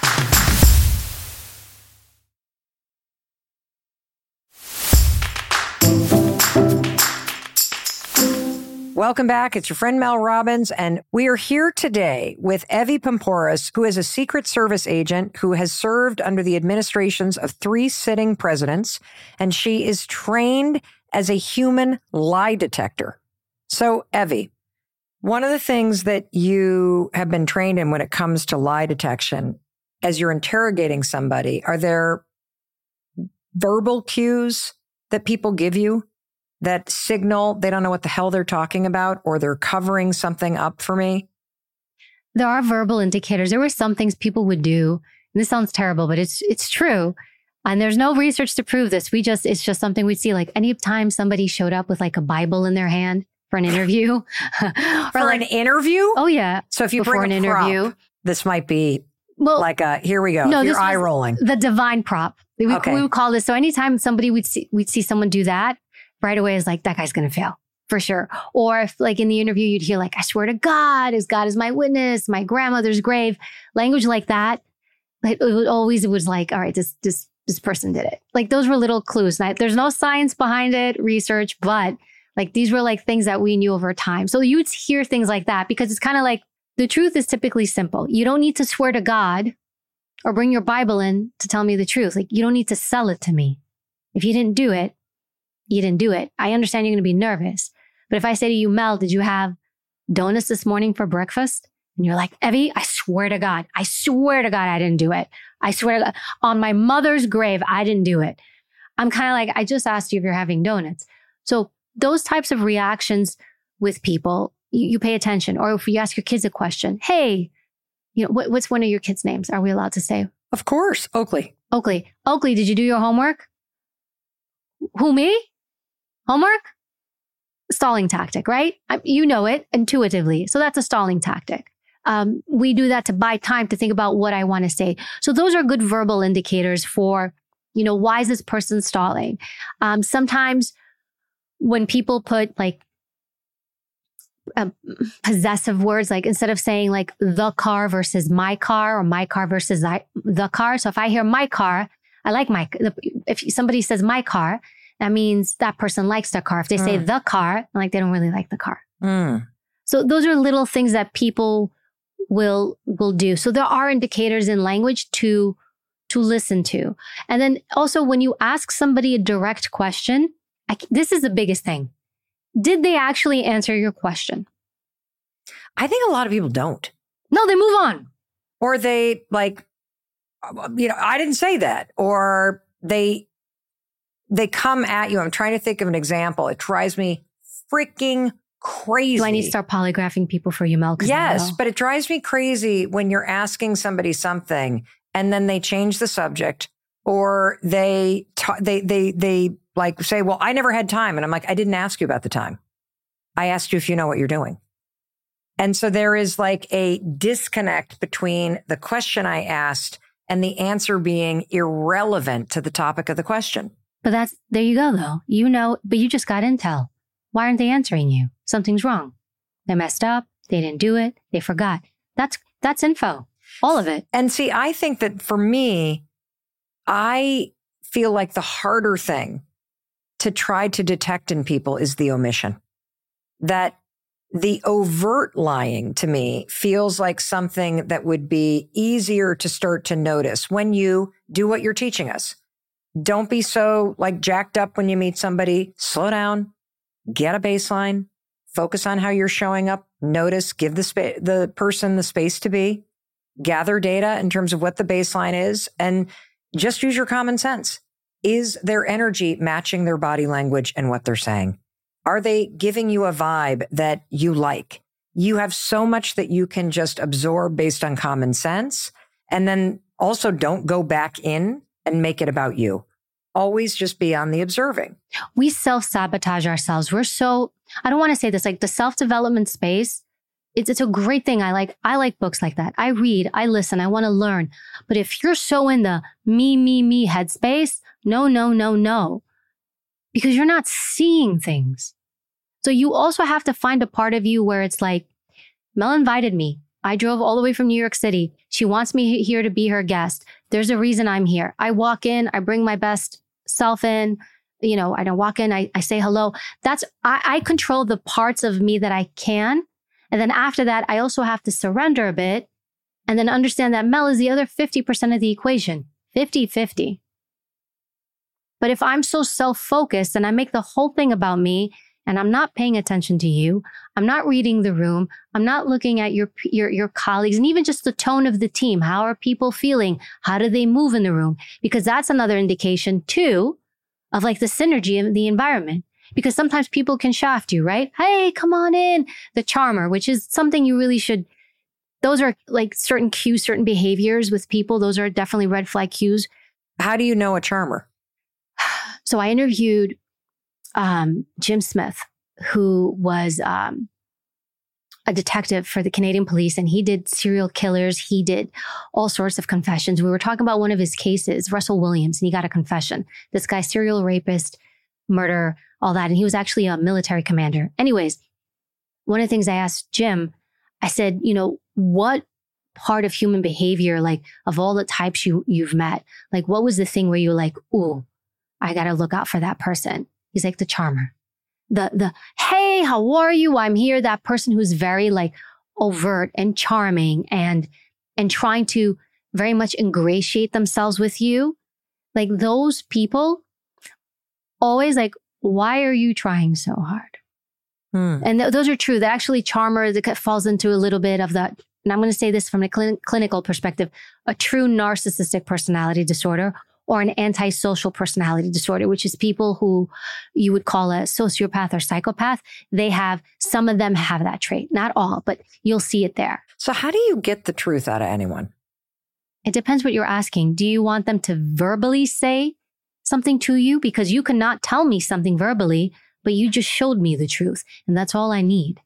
Welcome back. It's your friend Mel Robbins, and we are here today with Evie Poumpouras, who is a Secret Service agent who has served under the administrations of 3 sitting presidents, and she is trained as a human lie detector. So, Evie, one of the things that you have been trained in when it comes to lie detection, as you're interrogating somebody, are there verbal cues that people give you that signal they don't know what the hell they're talking about, or they're covering something up for me? There are verbal indicators. There were some things people would do, and this sounds terrible, but it's true. And there's no research to prove this. It's just something we see. Like anytime somebody showed up with like a Bible in their hand for an interview. For an interview? Oh, yeah. So if you bring an interview, this might be like a, here we go. No, you're eye rolling. The divine prop. We would call this. So anytime somebody we'd see someone do that, right away is like, that guy's going to fail for sure. Or if like in the interview, you'd hear like, I swear to God is my witness, my grandmother's grave, language like that. It was like, all right, this person did it. Like those were little clues. Now, there's no science behind it, research, but like these were like things that we knew over time. So you'd hear things like that because it's kind of like the truth is typically simple. You don't need to swear to God or bring your Bible in to tell me the truth. Like you don't need to sell it to me. If you didn't do it, you didn't do it. I understand you're going to be nervous. But if I say to you, Mel, did you have donuts this morning for breakfast? And you're like, Evie, I swear to God I didn't do it. I swear to God, on my mother's grave, I didn't do it. I'm kind of like, I just asked you if you're having donuts. So those types of reactions with people, you pay attention. Or if you ask your kids a question, hey, what's one of your kids' names? Are we allowed to say? Of course. Oakley, did you do your homework? Who, me? Homework? Stalling tactic, right? You know it intuitively. So that's a stalling tactic. We do that to buy time to think about what I want to say. So those are good verbal indicators for, why is this person stalling? Sometimes when people put like possessive words, like instead of saying like the car versus my car or my car versus the car. So if I hear my car, I like if somebody says my car, that means that person likes the car. If they say the car, like they don't really like the car. So those are little things that people will do. So there are indicators in language to listen to. And then also when you ask somebody a direct question, this is the biggest thing. Did they actually answer your question? I think a lot of people don't. No, they move on. Or they like, I didn't say that. Or they come at you. I'm trying to think of an example. It drives me freaking crazy. Do I need to start polygraphing people for you, Mel? Yes, but it drives me crazy when you're asking somebody something and then they change the subject or they like say, well, I never had time. And I'm like, I didn't ask you about the time. I asked you if you know what you're doing. And so there is like a disconnect between the question I asked and the answer being irrelevant to the topic of the question. But there you go, though. But you just got intel. Why aren't they answering you? Something's wrong. They messed up. They didn't do it. They forgot. That's info. All of it. And see, I think that for me, I feel like the harder thing to try to detect in people is the omission. That the overt lying to me feels like something that would be easier to start to notice when you do what you're teaching us. Don't be so like jacked up when you meet somebody. Slow down, get a baseline, focus on how you're showing up, notice, give the person the space to be, gather data in terms of what the baseline is, and just use your common sense. Is their energy matching their body language and what they're saying? Are they giving you a vibe that you like? You have so much that you can just absorb based on common sense. And then also don't go back in and make it about you. Always just be on the observing. We self-sabotage ourselves. I don't want to say this, like the self-development space, it's a great thing. I like books like that. I read, I listen, I want to learn. But if you're so in the me headspace, no. Because you're not seeing things. So you also have to find a part of you where it's like, Mel invited me. I drove all the way from New York City. She wants me here to be her guest. There's a reason I'm here. I walk in, I bring my best self in, I don't walk in, I say hello. I control the parts of me that I can. And then after that, I also have to surrender a bit and then understand that Mel is the other 50% of the equation, 50-50. But if I'm so self-focused and I make the whole thing about me and I'm not paying attention to you, I'm not reading the room, I'm not looking at your colleagues and even just the tone of the team. How are people feeling? How do they move in the room? Because that's another indication too of like the synergy in the environment. Because sometimes people can shaft you, right? Hey, come on in. The charmer, which is something you really should. Those are like certain cues, certain behaviors with people. Those are definitely red flag cues. How do you know a charmer? So I interviewed Jim Smith, who was a detective for the Canadian police, and he did serial killers. He did all sorts of confessions. We were talking about one of his cases, Russell Williams, and he got a confession. This guy, serial rapist, murder, all that. And he was actually a military commander. Anyways, one of the things I asked Jim, I said, what part of human behavior, like of all the types you've met, like what was the thing where you were like, ooh, I got to look out for that person? He's like, the charmer. The hey, how are you? I'm here. That person who's very like overt and charming and trying to very much ingratiate themselves with you. Like those people always like, why are you trying so hard? And those are true. That actually charmer that falls into a little bit of that. And I'm going to say this from a clinical perspective, a true narcissistic personality disorder or an antisocial personality disorder, which is people who you would call a sociopath or psychopath. Some of them have that trait, not all, but you'll see it there. So how do you get the truth out of anyone? It depends what you're asking. Do you want them to verbally say something to you? Because you cannot tell me something verbally, but you just showed me the truth. And that's all I need.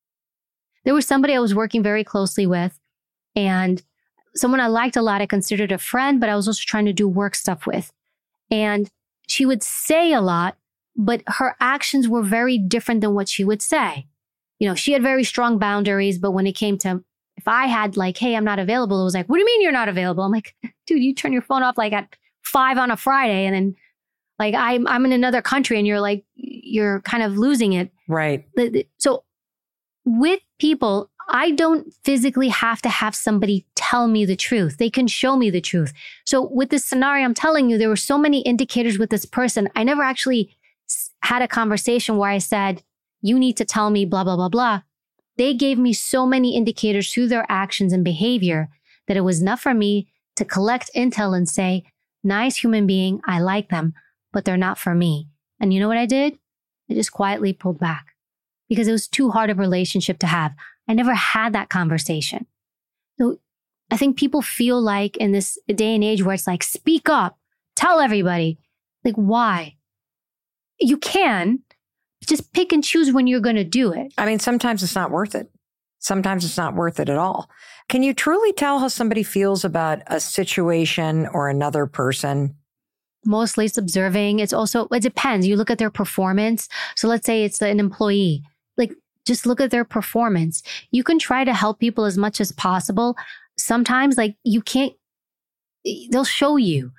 There was somebody I was working very closely with, and someone I liked a lot. I considered a friend, but I was also trying to do work stuff with. And she would say a lot, but her actions were very different than what she would say. She had very strong boundaries, but when it came to, if I had like, hey, I'm not available, it was like, what do you mean you're not available? I'm like, dude, you turn your phone off like at 5 on a Friday, and then like I'm in another country and you're like, you're kind of losing it. Right. So with people, I don't physically have to have somebody tell me the truth. They can show me the truth. So with this scenario, I'm telling you, there were so many indicators with this person. I never actually had a conversation where I said, you need to tell me blah, blah, blah, blah. They gave me so many indicators through their actions and behavior that it was enough for me to collect intel and say, nice human being, I like them, but they're not for me. And you know what I did? I just quietly pulled back because it was too hard a relationship to have. I never had that conversation. So I think people feel like in this day and age where it's like, speak up, tell everybody. Like, why? You can just pick and choose when you're going to do it. I mean, sometimes it's not worth it. Sometimes it's not worth it at all. Can you truly tell how somebody feels about a situation or another person? Mostly it's observing. It depends. You look at their performance. So let's say it's an employee. Like, just look at their performance. You can try to help people as much as possible. Sometimes like you can't, they'll show you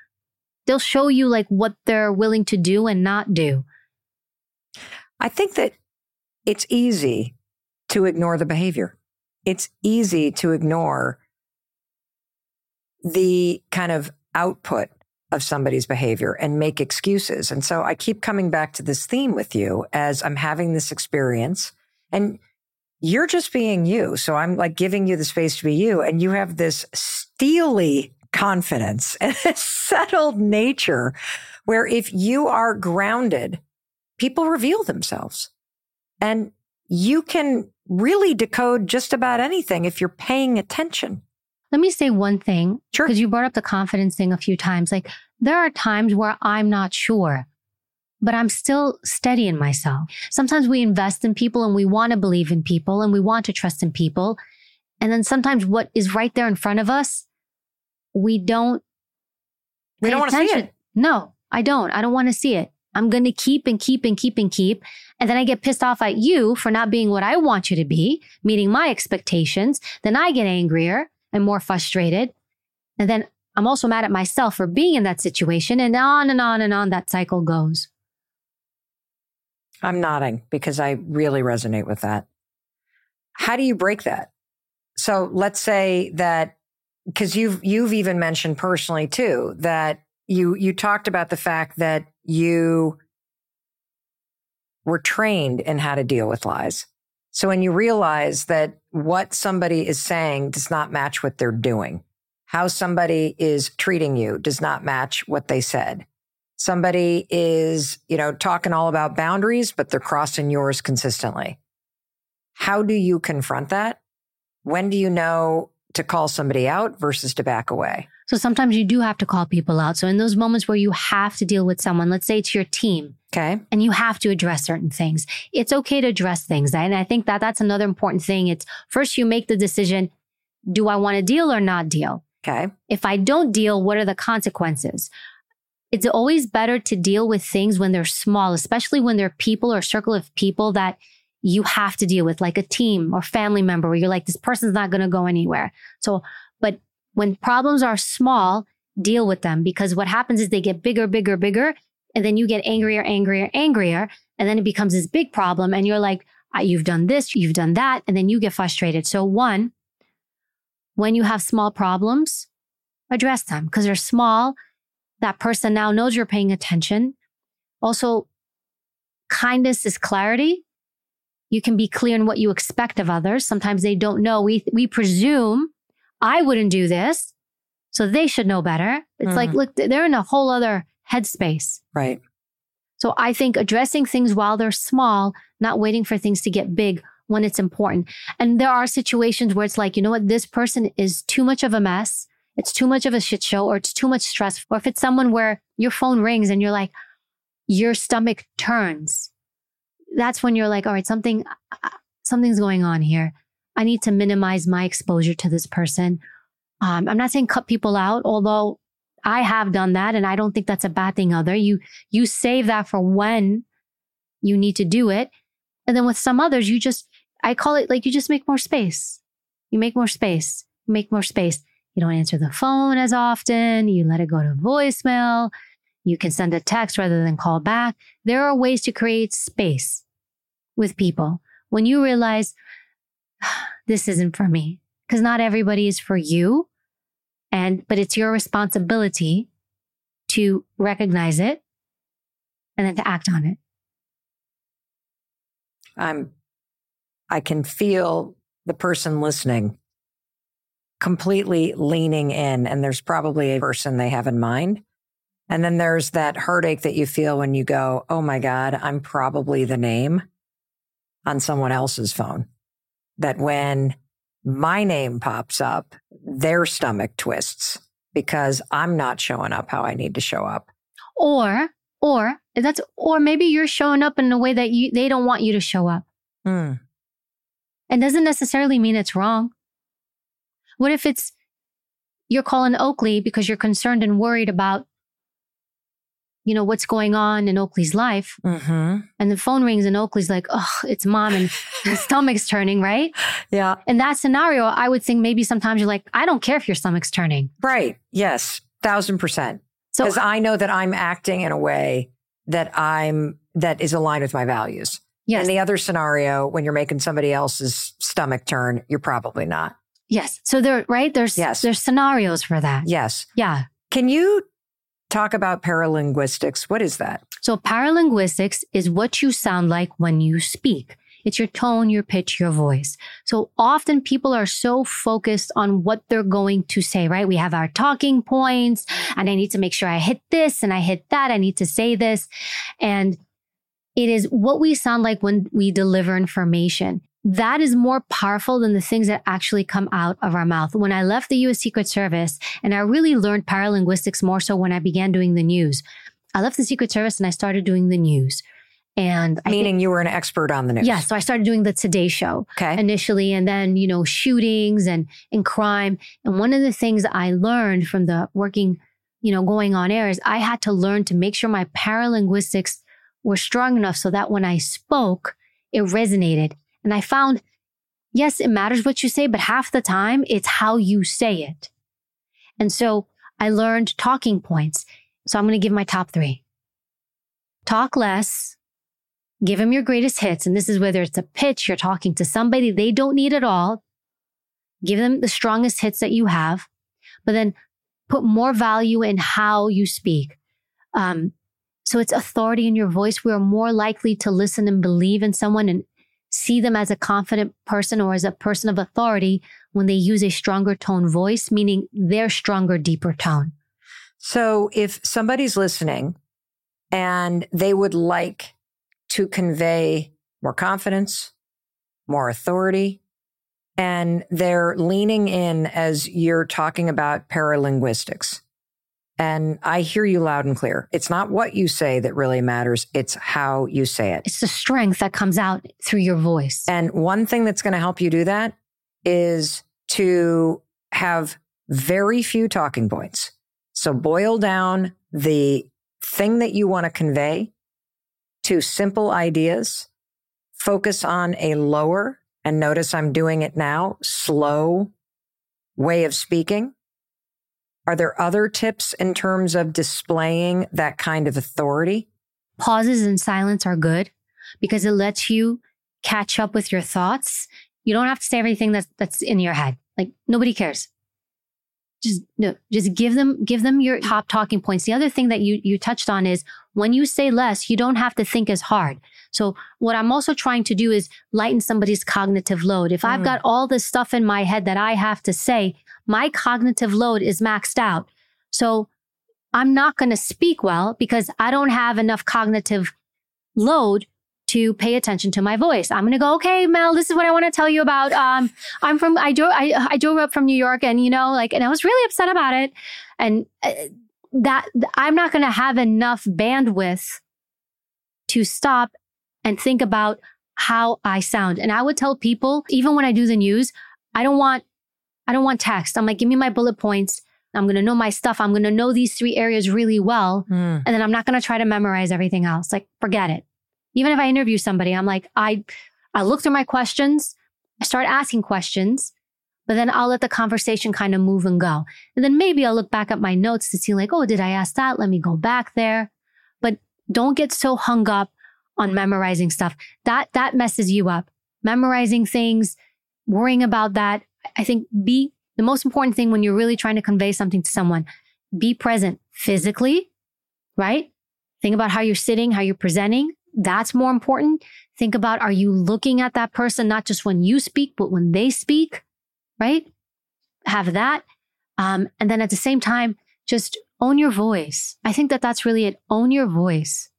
like what they're willing to do and not do. I think that it's easy to ignore the behavior. It's easy to ignore the kind of output of somebody's behavior and make excuses. And so I keep coming back to this theme with you as I'm having this experience and you're just being you. So I'm like giving you the space to be you. And you have this steely confidence and a settled nature where if you are grounded, people reveal themselves and you can really decode just about anything if you're paying attention. Let me say one thing. Sure. Because you brought up the confidence thing a few times. Like there are times where I'm not sure, but I'm still steady in myself. Sometimes we invest in people and we want to believe in people and we want to trust in people. And then sometimes what is right there in front of us, we don't want to see it. No, I don't. I don't want to see it. I'm going to keep and keep and keep and keep. And then I get pissed off at you for not being what I want you to be, meeting my expectations. Then I get angrier and more frustrated. And then I'm also mad at myself for being in that situation. And on and on and on that cycle goes. I'm nodding because I really resonate with that. How do you break that? So let's say that, because you've even mentioned personally too, that you talked about the fact that you were trained in how to deal with lies. So when you realize that what somebody is saying does not match what they're doing, how somebody is treating you does not match what they said. Somebody is, talking all about boundaries, but they're crossing yours consistently. How do you confront that? When do you know to call somebody out versus to back away? So sometimes you do have to call people out. So in those moments where you have to deal with someone, let's say it's your team. Okay. And you have to address certain things. It's okay to address things. And I think that that's another important thing. It's first you make the decision, do I want to deal or not deal? Okay. If I don't deal, what are the consequences? It's always better to deal with things when they're small, especially when they're people or a circle of people that you have to deal with, like a team or family member where you're like, this person's not going to go anywhere. So, but when problems are small, deal with them, because what happens is they get bigger, bigger, bigger. And then you get angrier, angrier, angrier. And then it becomes this big problem. And you're like, you've done this, you've done that. And then you get frustrated. So one, when you have small problems, address them because they're small. That person now knows you're paying attention. Also, kindness is clarity. You can be clear in what you expect of others. Sometimes they don't know. We presume I wouldn't do this, so they should know better. It's like, look, they're in a whole other headspace. Right. So I think addressing things while they're small, not waiting for things to get big when it's important. And there are situations where it's like, you know what, this person is too much of a mess. It's too much of a shit show, or it's too much stress. Or if it's someone where your phone rings and you're like, your stomach turns. That's when you're like, all right, something's going on here. I need to minimize my exposure to this person. I'm not saying cut people out, although I have done that, and I don't think that's a bad thing either. You save that for when you need to do it. And then with some others, I call it like you just make more space. You make more space. You make more space. You don't answer the phone as often. You let it go to voicemail. You can send a text rather than call back. There are ways to create space with people when you realize this isn't for me, because not everybody is for you. But it's your responsibility to recognize it and then to act on it. I can feel the person listening completely leaning in, and there's probably a person they have in mind. And then there's that heartache that you feel when you go, oh my God, I'm probably the name on someone else's phone. That when my name pops up, their stomach twists because I'm not showing up how I need to show up. Or maybe you're showing up in a way that they don't want you to show up. And doesn't necessarily mean it's wrong. What if you're calling Oakley because you're concerned and worried about, what's going on in Oakley's life. And the phone rings and Oakley's like, oh, it's mom, and his stomach's turning, right? Yeah. In that scenario, I would think maybe sometimes you're like, I don't care if your stomach's turning. Right. Yes. 1,000%. Because I know that I'm acting in a way that is aligned with my values. Yes. In the other scenario, when you're making somebody else's stomach turn, you're probably not. Yes. So there's scenarios for that. Yes. Yeah. Can you talk about paralinguistics? What is that? So paralinguistics is what you sound like when you speak. It's your tone, your pitch, your voice. So often people are so focused on what they're going to say, right? We have our talking points, and I need to make sure I hit this and I hit that. I need to say this. And it is what we sound like when we deliver information. That is more powerful than the things that actually come out of our mouth. When I left the U.S. Secret Service, and I really learned paralinguistics more so when I began doing the news. I left the Secret Service and I started doing the news. Meaning you were an expert on the news. Yeah. So I started doing the Today Show initially, and then, shootings and crime. And one of the things I learned from the working, going on air is I had to learn to make sure my paralinguistics were strong enough so that when I spoke, it resonated. And I found, yes, it matters what you say, but half the time it's how you say it. And so I learned talking points. So I'm going to give my top 3. Talk less. Give them your greatest hits. And this is whether it's a pitch, you're talking to somebody they don't need at all. Give them the strongest hits that you have, but then put more value in how you speak. So it's authority in your voice. We are more likely to listen and believe in someone and see them as a confident person or as a person of authority when they use a stronger tone voice, meaning their stronger, deeper tone. So if somebody's listening and they would like to convey more confidence, more authority, And they're leaning in as you're talking about paralinguistics. And I hear you loud and clear. It's not what you say that really matters. It's how you say it. It's the strength that comes out through your voice. And one thing that's going to help you do that is to have very few talking points. So boil down the thing that you want to convey to simple ideas. Focus on a lower, and notice I'm doing it now, slow way of speaking. Are there other tips in terms of displaying that kind of authority? Pauses and silence are good because it lets you catch up with your thoughts. You don't have to say everything that's in your head. Like, nobody cares. Just give them your top talking points. The other thing that you touched on is when you say less, you don't have to think as hard. So what I'm also trying to do is lighten somebody's cognitive load. If I've got all this stuff in my head that I have to say, my cognitive load is maxed out. So I'm not going to speak well because I don't have enough cognitive load to pay attention to my voice. I'm going to go, okay, Mel, this is what I want to tell you about. I drove up from New York and, and I was really upset about it. And that I'm not going to have enough bandwidth to stop and think about how I sound. And I would tell people, even when I do the news, I don't want text. I'm like, give me my bullet points. I'm going to know my stuff. I'm going to know these 3 areas really well. And then I'm not going to try to memorize everything else. Like, forget it. Even if I interview somebody, I'm like, I look through my questions. I start asking questions, but then I'll let the conversation kind of move and go. And then maybe I'll look back at my notes to see like, oh, did I ask that? Let me go back there. But don't get so hung up on memorizing stuff. That messes you up. Memorizing things, worrying about that. I think the most important thing when you're really trying to convey something to someone, be present physically, right? Think about how you're sitting, how you're presenting. That's more important. Think about, are you looking at that person, not just when you speak, but when they speak, right? Have that. And then at the same time, just own your voice. I think that's really it. Own your voice.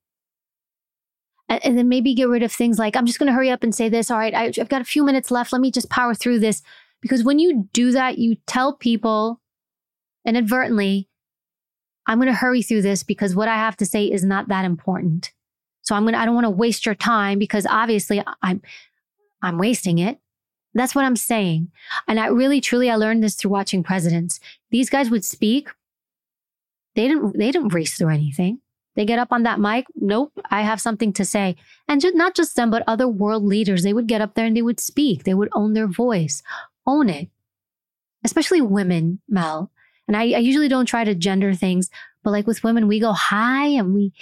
And then maybe get rid of things like, I'm just going to hurry up and say this. All right, I've got a few minutes left. Let me just power through this. Because when you do that, you tell people inadvertently, I'm going to hurry through this because what I have to say is not that important. So I don't want to waste your time because obviously I'm wasting it. That's what I'm saying. And I learned this through watching presidents. These guys would speak. They didn't race through anything. They get up on that mic. Nope, I have something to say. And not just them, but other world leaders. They would get up there and they would speak. They would own their voice. Own it. Especially women, Mel. And I usually don't try to gender things, but like with women, we go high and we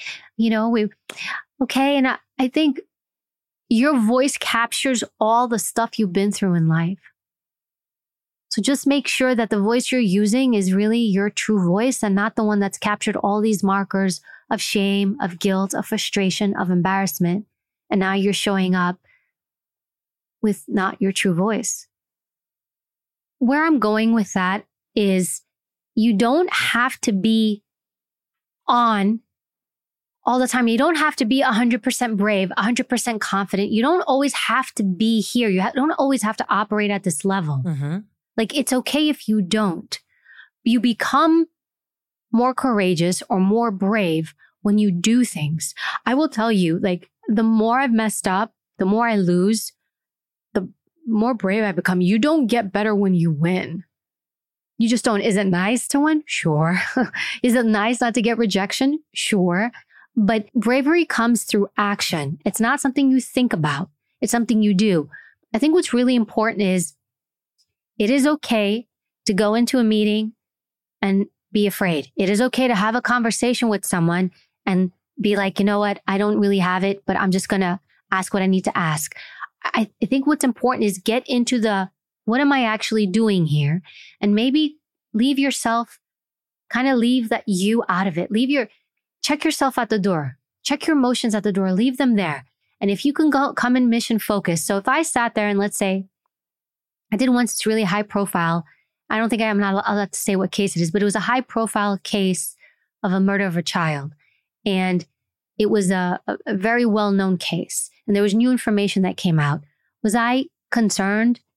okay. And I think your voice captures all the stuff you've been through in life. So just make sure that the voice you're using is really your true voice and not the one that's captured all these markers of shame, of guilt, of frustration, of embarrassment. And now you're showing up with not your true voice. Where I'm going with that is you don't have to be on all the time. You don't have to be 100% brave, 100% confident. You don't always have to be here. You don't always have to operate at this level. Mm-hmm. Like, it's okay if you don't. You become more courageous or more brave when you do things. I will tell you, like, the more I've messed up, the more I lose, the more brave I become. You don't get better when you win. You just don't. Is it nice to win? Sure. Is it nice not to get rejection? Sure. But bravery comes through action. It's not something you think about. It's something you do. I think what's really important is it is okay to go into a meeting and be afraid. It is okay to have a conversation with someone and be like, you know what? I don't really have it, but I'm just going to ask what I need to ask. I think what's important is get into what am I actually doing here? And maybe leave that you out of it. Check yourself at the door. Check your emotions at the door. Leave them there. And if you can come in mission focused. So if I sat there and let's say I did once, it's really high profile. I don't think I'm not allowed to say what case it is, but it was a high profile case of a murder of a child. And it was a very well-known case. And there was new information that came out. Was I concerned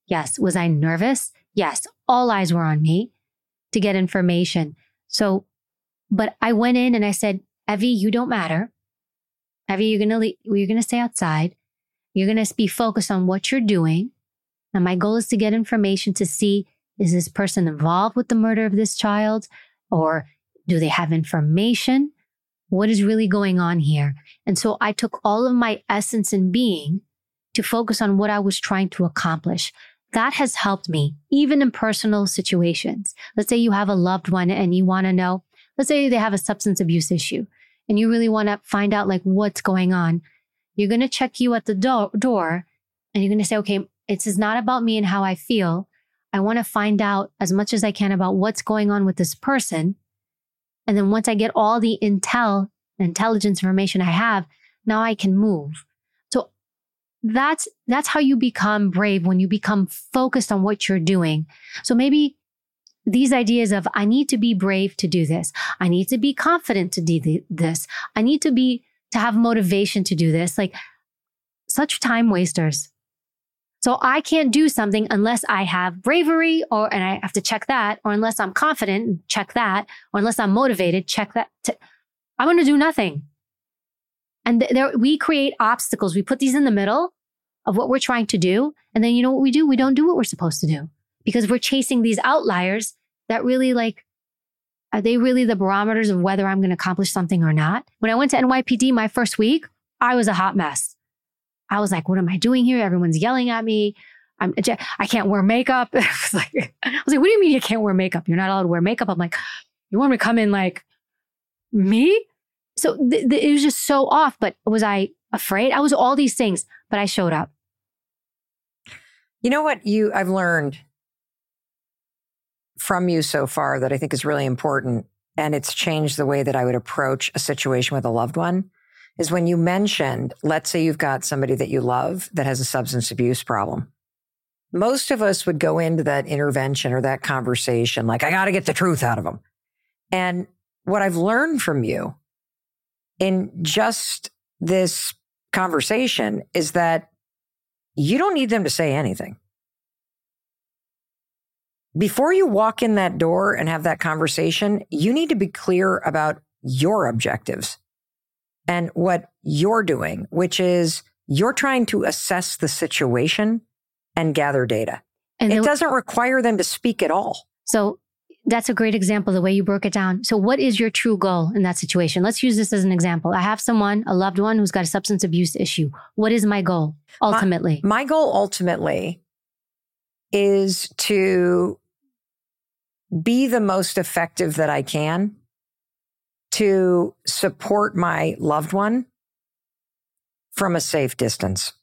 Yes. Was I nervous? Yes. All eyes were on me to get information. So, but I went in and I said, Evie, you don't matter. Evie, you're going to stay outside. You're going to be focused on what you're doing. And my goal is to get information to see, is this person involved with the murder of this child? Or do they have information? What is really going on here? And so I took all of my essence and being to focus on what I was trying to accomplish. That has helped me, even in personal situations. Let's say you have a loved one and you want to know, let's say they have a substance abuse issue and you really want to find out like what's going on. You're going to check you at the door and you're going to say, okay, it's not about me and how I feel. I want to find out as much as I can about what's going on with this person. And then once I get all the intelligence information I have, now I can move. So that's how you become brave, when you become focused on what you're doing. So maybe these ideas of, I need to be brave to do this. I need to be confident to do this. I need to have motivation to do this. Like, such time wasters. So I can't do something unless I have bravery and I have to check that, or unless I'm confident, check that, or unless I'm motivated, check that. I'm going to do nothing. And we create obstacles. We put these in the middle of what we're trying to do. And then you know what we do? We don't do what we're supposed to do because we're chasing these outliers that really are they really the barometers of whether I'm going to accomplish something or not? When I went to NYPD my first week, I was a hot mess. I was like, what am I doing here? Everyone's yelling at me. I can't wear makeup. I was like, what do you mean you can't wear makeup? You're not allowed to wear makeup. I'm like, you want me to come in like me? So it was just so off. But was I afraid? I was all these things, but I showed up. You know what I've learned from you so far that I think is really important, and it's changed the way that I would approach a situation with a loved one, is when you mentioned, let's say you've got somebody that you love that has a substance abuse problem. Most of us would go into that intervention or that conversation like, I got to get the truth out of them. And what I've learned from you in just this conversation is that you don't need them to say anything. Before you walk in that door and have that conversation, you need to be clear about your objectives and what you're doing, which is you're trying to assess the situation and gather data. And it doesn't require them to speak at all. So that's a great example, the way you broke it down. So what is your true goal in that situation? Let's use this as an example. I have a loved one who's got a substance abuse issue. What is my goal ultimately? My goal ultimately is to be the most effective that I can to support my loved one from a safe distance.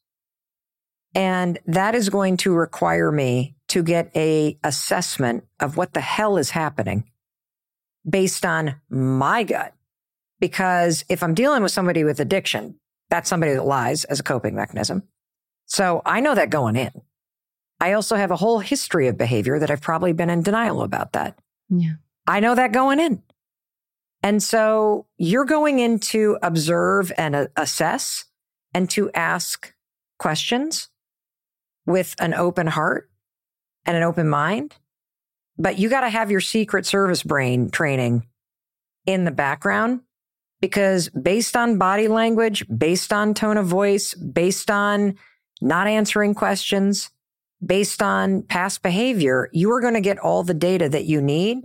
And that is going to require me to get a assessment of what the hell is happening based on my gut. Because if I'm dealing with somebody with addiction, that's somebody that lies as a coping mechanism. So I know that going in. I also have a whole history of behavior that I've probably been in denial about that. Yeah. I know that going in. And so you're going in to observe and assess and to ask questions with an open heart and an open mind. But you got to have your Secret Service brain training in the background, because based on body language, based on tone of voice, based on not answering questions, based on past behavior, you are going to get all the data that you need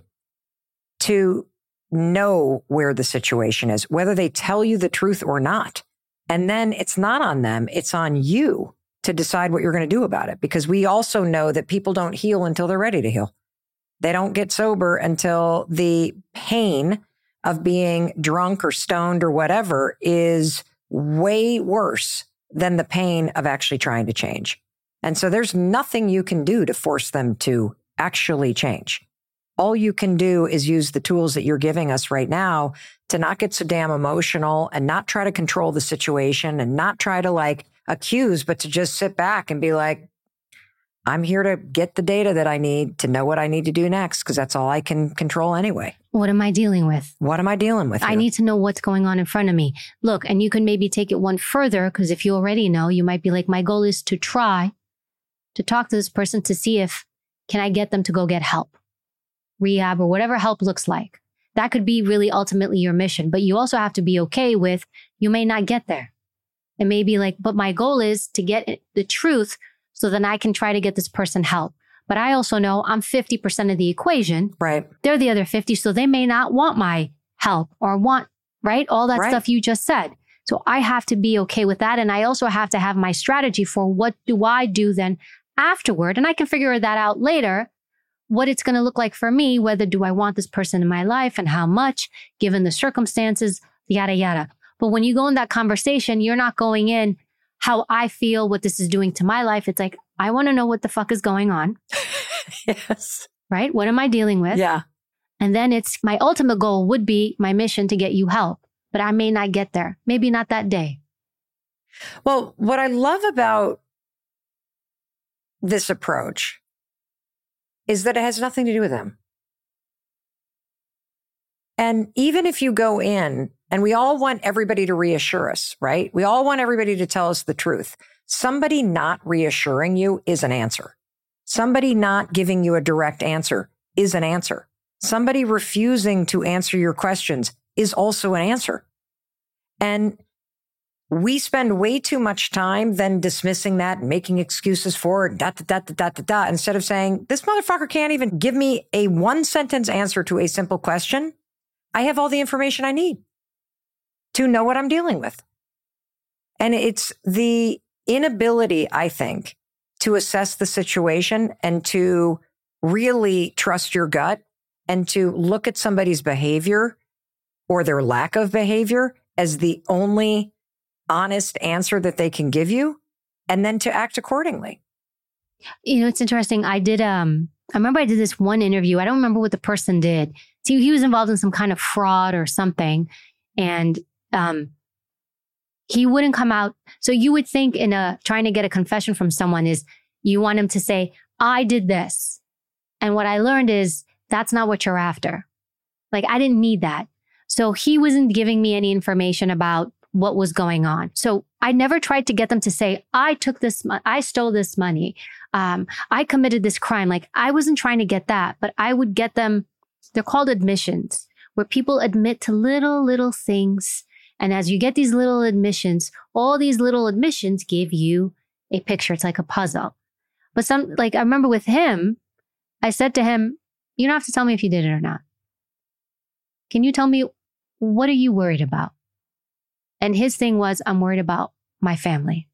to know where the situation is, whether they tell you the truth or not. And then it's not on them, it's on you to decide what you're going to do about it. Because we also know that people don't heal until they're ready to heal. They don't get sober until the pain of being drunk or stoned or whatever is way worse than the pain of actually trying to change. And so there's nothing you can do to force them to actually change. All you can do is use the tools that you're giving us right now to not get so damn emotional and not try to control the situation and not try to accuse, but to just sit back and be like, I'm here to get the data that I need to know what I need to do next, because that's all I can control anyway. What am I dealing with? What am I dealing with here? I need to know what's going on in front of me. Look, and you can maybe take it one further, because if you already know, you might be like, my goal is to try to talk to this person to see if, can I get them to go get help, rehab, or whatever help looks like. That could be really ultimately your mission, but you also have to be okay with, you may not get there. It may be like, but my goal is to get the truth so then I can try to get this person help. But I also know I'm 50% of the equation. Right. They're the other 50. So they may not want my help or want, right? All that stuff you just said. So I have to be okay with that. And I also have to have my strategy for what do I do then afterward. And I can figure that out later, what it's going to look like for me, whether do I want this person in my life and how much, given the circumstances, yada, yada. But when you go in that conversation, you're not going in how I feel, what this is doing to my life. It's like, I want to know what the fuck is going on. Yes. Right? What am I dealing with? Yeah. And then it's my ultimate goal would be my mission to get you help, but I may not get there. Maybe not that day. Well, what I love about this approach is that it has nothing to do with them. And even if you go in, and we all want everybody to reassure us, right? We all want everybody to tell us the truth. Somebody not reassuring you is an answer. Somebody not giving you a direct answer is an answer. Somebody refusing to answer your questions is also an answer. And we spend way too much time then dismissing that and making excuses for it, instead of saying, this motherfucker can't even give me a one-sentence answer to a simple question. I have all the information I need to know what I'm dealing with. And it's the inability, I think, to assess the situation and to really trust your gut and to look at somebody's behavior or their lack of behavior as the only honest answer that they can give you, and then to act accordingly. You know, it's interesting. I remember I did this one interview. I don't remember what the person did. See, he was involved in some kind of fraud or something. And he wouldn't come out. So you would think trying to get a confession from someone is you want him to say, I did this. And what I learned is that's not what you're after. Like, I didn't need that. So he wasn't giving me any information about what was going on. So I never tried to get them to say, I took this, I stole this money. I committed this crime. Like, I wasn't trying to get that, but I would get them. They're called admissions, where people admit to little things. And as you get these little admissions, all these little admissions give you a picture. It's like a puzzle. But I remember with him, I said to him, you don't have to tell me if you did it or not. Can you tell me, what are you worried about? And his thing was, I'm worried about my family.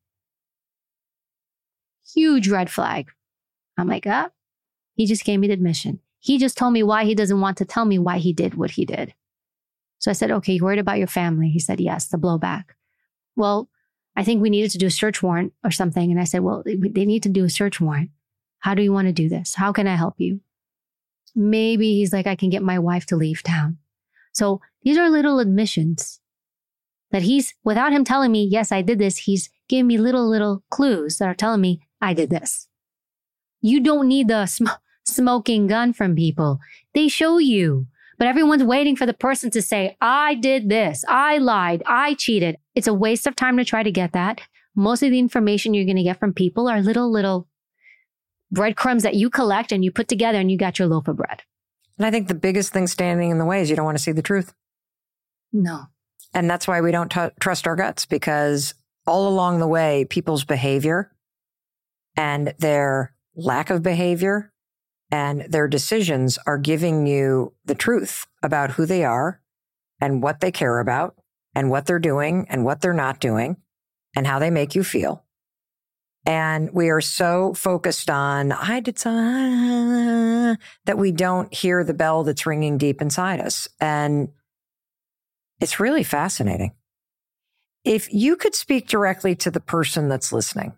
Huge red flag. I'm like, he just gave me the admission. He just told me why he doesn't want to tell me why he did what he did. So I said, okay, you worried about your family? He said, yes, the blowback. Well, I think we needed to do a search warrant or something. And I said, well, they need to do a search warrant. How do you want to do this? How can I help you? Maybe he's like, I can get my wife to leave town. So these are little admissions that without him telling me, yes, I did this, he's giving me little clues that are telling me I did this. You don't need the smoking gun from people. They show you. But everyone's waiting for the person to say, I did this, I lied, I cheated. It's a waste of time to try to get that. Most of the information you're going to get from people are little breadcrumbs that you collect and you put together and you got your loaf of bread. And I think the biggest thing standing in the way is you don't want to see the truth. No. And that's why we don't trust our guts, because all along the way, people's behavior and their lack of behavior and their decisions are giving you the truth about who they are and what they care about and what they're doing and what they're not doing and how they make you feel. And we are so focused on, I did some, that we don't hear the bell that's ringing deep inside us. And it's really fascinating. If you could speak directly to the person that's listening,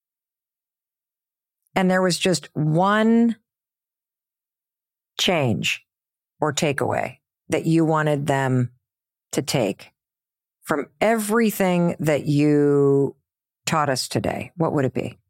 and there was just one change or takeaway that you wanted them to take from everything that you taught us today, what would it be?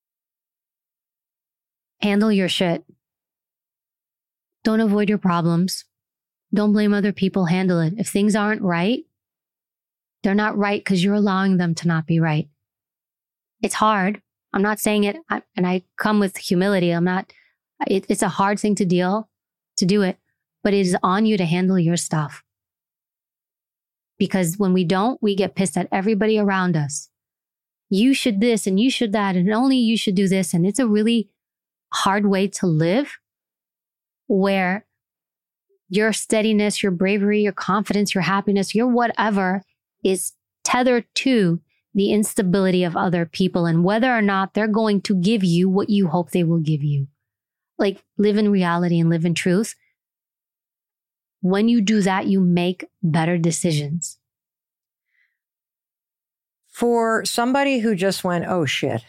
Handle your shit. Don't avoid your problems. Don't blame other people. Handle it. If things aren't right, they're not right because you're allowing them to not be right. It's hard. I'm not saying it, and I come with humility. It's a hard thing to do it, but it is on you to handle your stuff. Because when we don't, we get pissed at everybody around us. You should this and you should that, and only you should do this. And it's a really hard way to live where your steadiness, your bravery, your confidence, your happiness, your whatever is tethered to the instability of other people and whether or not they're going to give you what you hope they will give you. Like, live in reality and live in truth. When you do that, you make better decisions. For somebody who just went, oh shit,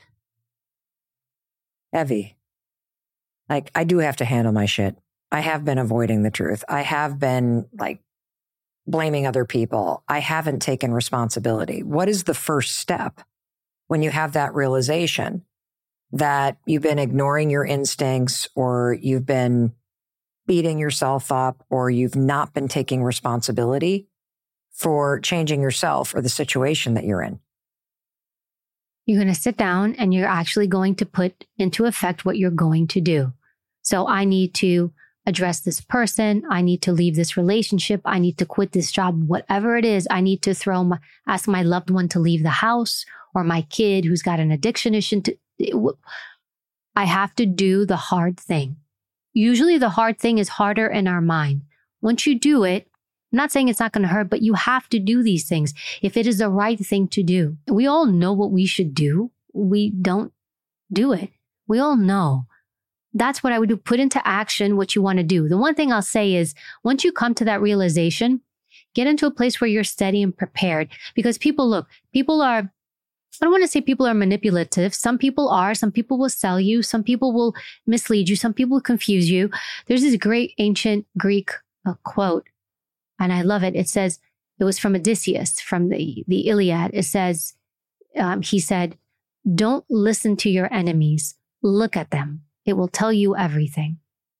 Evie, like, I do have to handle my shit. I have been avoiding the truth. I have been like blaming other people. I haven't taken responsibility. What is the first step when you have that realization that you've been ignoring your instincts, or you've been beating yourself up, or you've not been taking responsibility for changing yourself or the situation that you're in? You're going to sit down and you're actually going to put into effect what you're going to do. So I need to address this person. I need to leave this relationship. I need to quit this job, whatever it is. I need to ask my loved one to leave the house, or my kid who's got an addiction issue. I have to do the hard thing. Usually the hard thing is harder in our mind. Once you do it, I'm not saying it's not going to hurt, but you have to do these things if it is the right thing to do. We all know what we should do. We don't do it. We all know. That's what I would do. Put into action what you want to do. The one thing I'll say is, once you come to that realization, get into a place where you're steady and prepared. Because people are, I don't want to say people are manipulative. Some people are. Some people will sell you. Some people will mislead you. Some people will confuse you. There's this great ancient Greek quote, and I love it. It says, it was from Odysseus, from the Iliad. It says, he said, don't listen to your enemies. Look at them. It will tell you everything.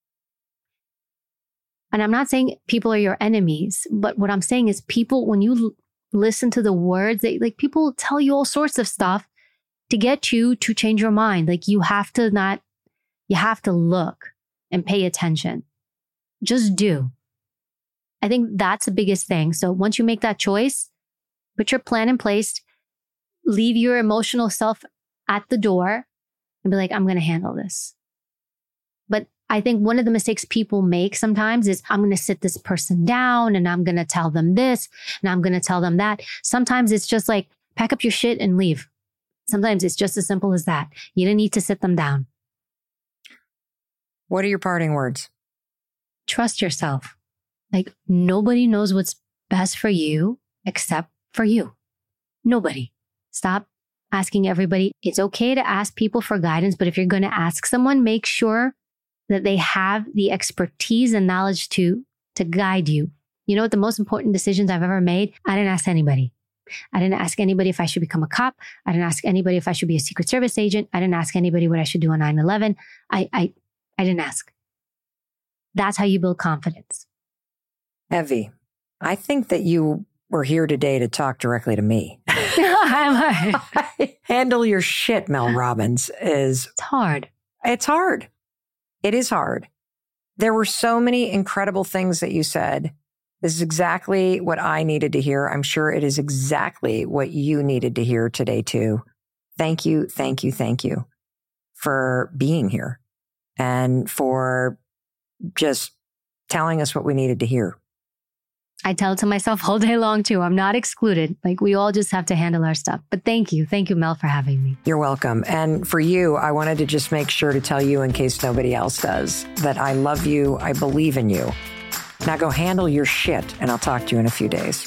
And I'm not saying people are your enemies, but what I'm saying is people, when you listen to the words, people tell you all sorts of stuff to get you to change your mind. Like, you have to look and pay attention. Just do. I think that's the biggest thing. So once you make that choice, put your plan in place, leave your emotional self at the door and be like, I'm going to handle this. But I think one of the mistakes people make sometimes is, I'm going to sit this person down and I'm going to tell them this and I'm going to tell them that. Sometimes it's just like, pack up your shit and leave. Sometimes it's just as simple as that. You don't need to sit them down. What are your parting words? Trust yourself. Like, nobody knows what's best for you except for you. Nobody. Stop asking everybody. It's okay to ask people for guidance, but if you're going to ask someone, make sure that they have the expertise and knowledge to guide you. You know what? The most important decisions I've ever made, I didn't ask anybody. I didn't ask anybody if I should become a cop. I didn't ask anybody if I should be a Secret Service agent. I didn't ask anybody what I should do on 9/11. I didn't ask. That's how you build confidence. Evie, I think that you were here today to talk directly to me. Handle your shit, Mel Robbins, It's hard. It's hard. It is hard. There were so many incredible things that you said. This is exactly what I needed to hear. I'm sure it is exactly what you needed to hear today, too. Thank you, thank you, thank you for being here and for just telling us what we needed to hear. I tell it to myself all day long, too. I'm not excluded. Like, we all just have to handle our stuff. But thank you. Thank you, Mel, for having me. You're welcome. And for you, I wanted to just make sure to tell you, in case nobody else does, that I love you. I believe in you. Now go handle your shit, and I'll talk to you in a few days.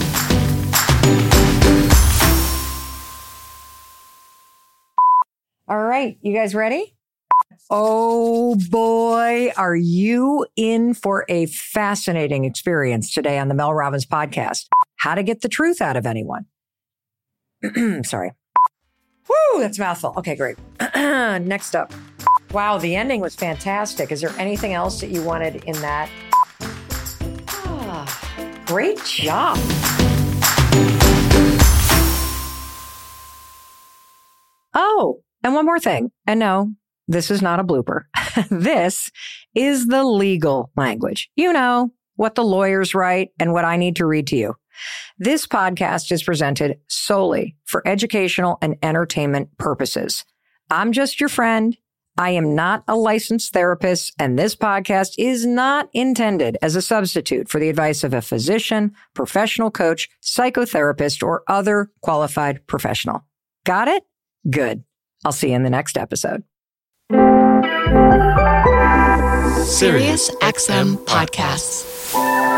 All right. You guys ready? Oh boy, are you in for a fascinating experience today on the Mel Robbins podcast. How to get the truth out of anyone. Sorry. Woo, that's a mouthful. Okay, great. Next up. Wow, the ending was fantastic. Is there anything else that you wanted in that? Great job. Oh, And one more thing. And no, this is not a blooper. This is the legal language. You know, what the lawyers write and what I need to read to you. This podcast is presented solely for educational and entertainment purposes. I'm just your friend. I am not a licensed therapist, and this podcast is not intended as a substitute for the advice of a physician, professional coach, psychotherapist, or other qualified professional. Got it? Good. I'll see you in the next episode. SiriusXM Podcasts.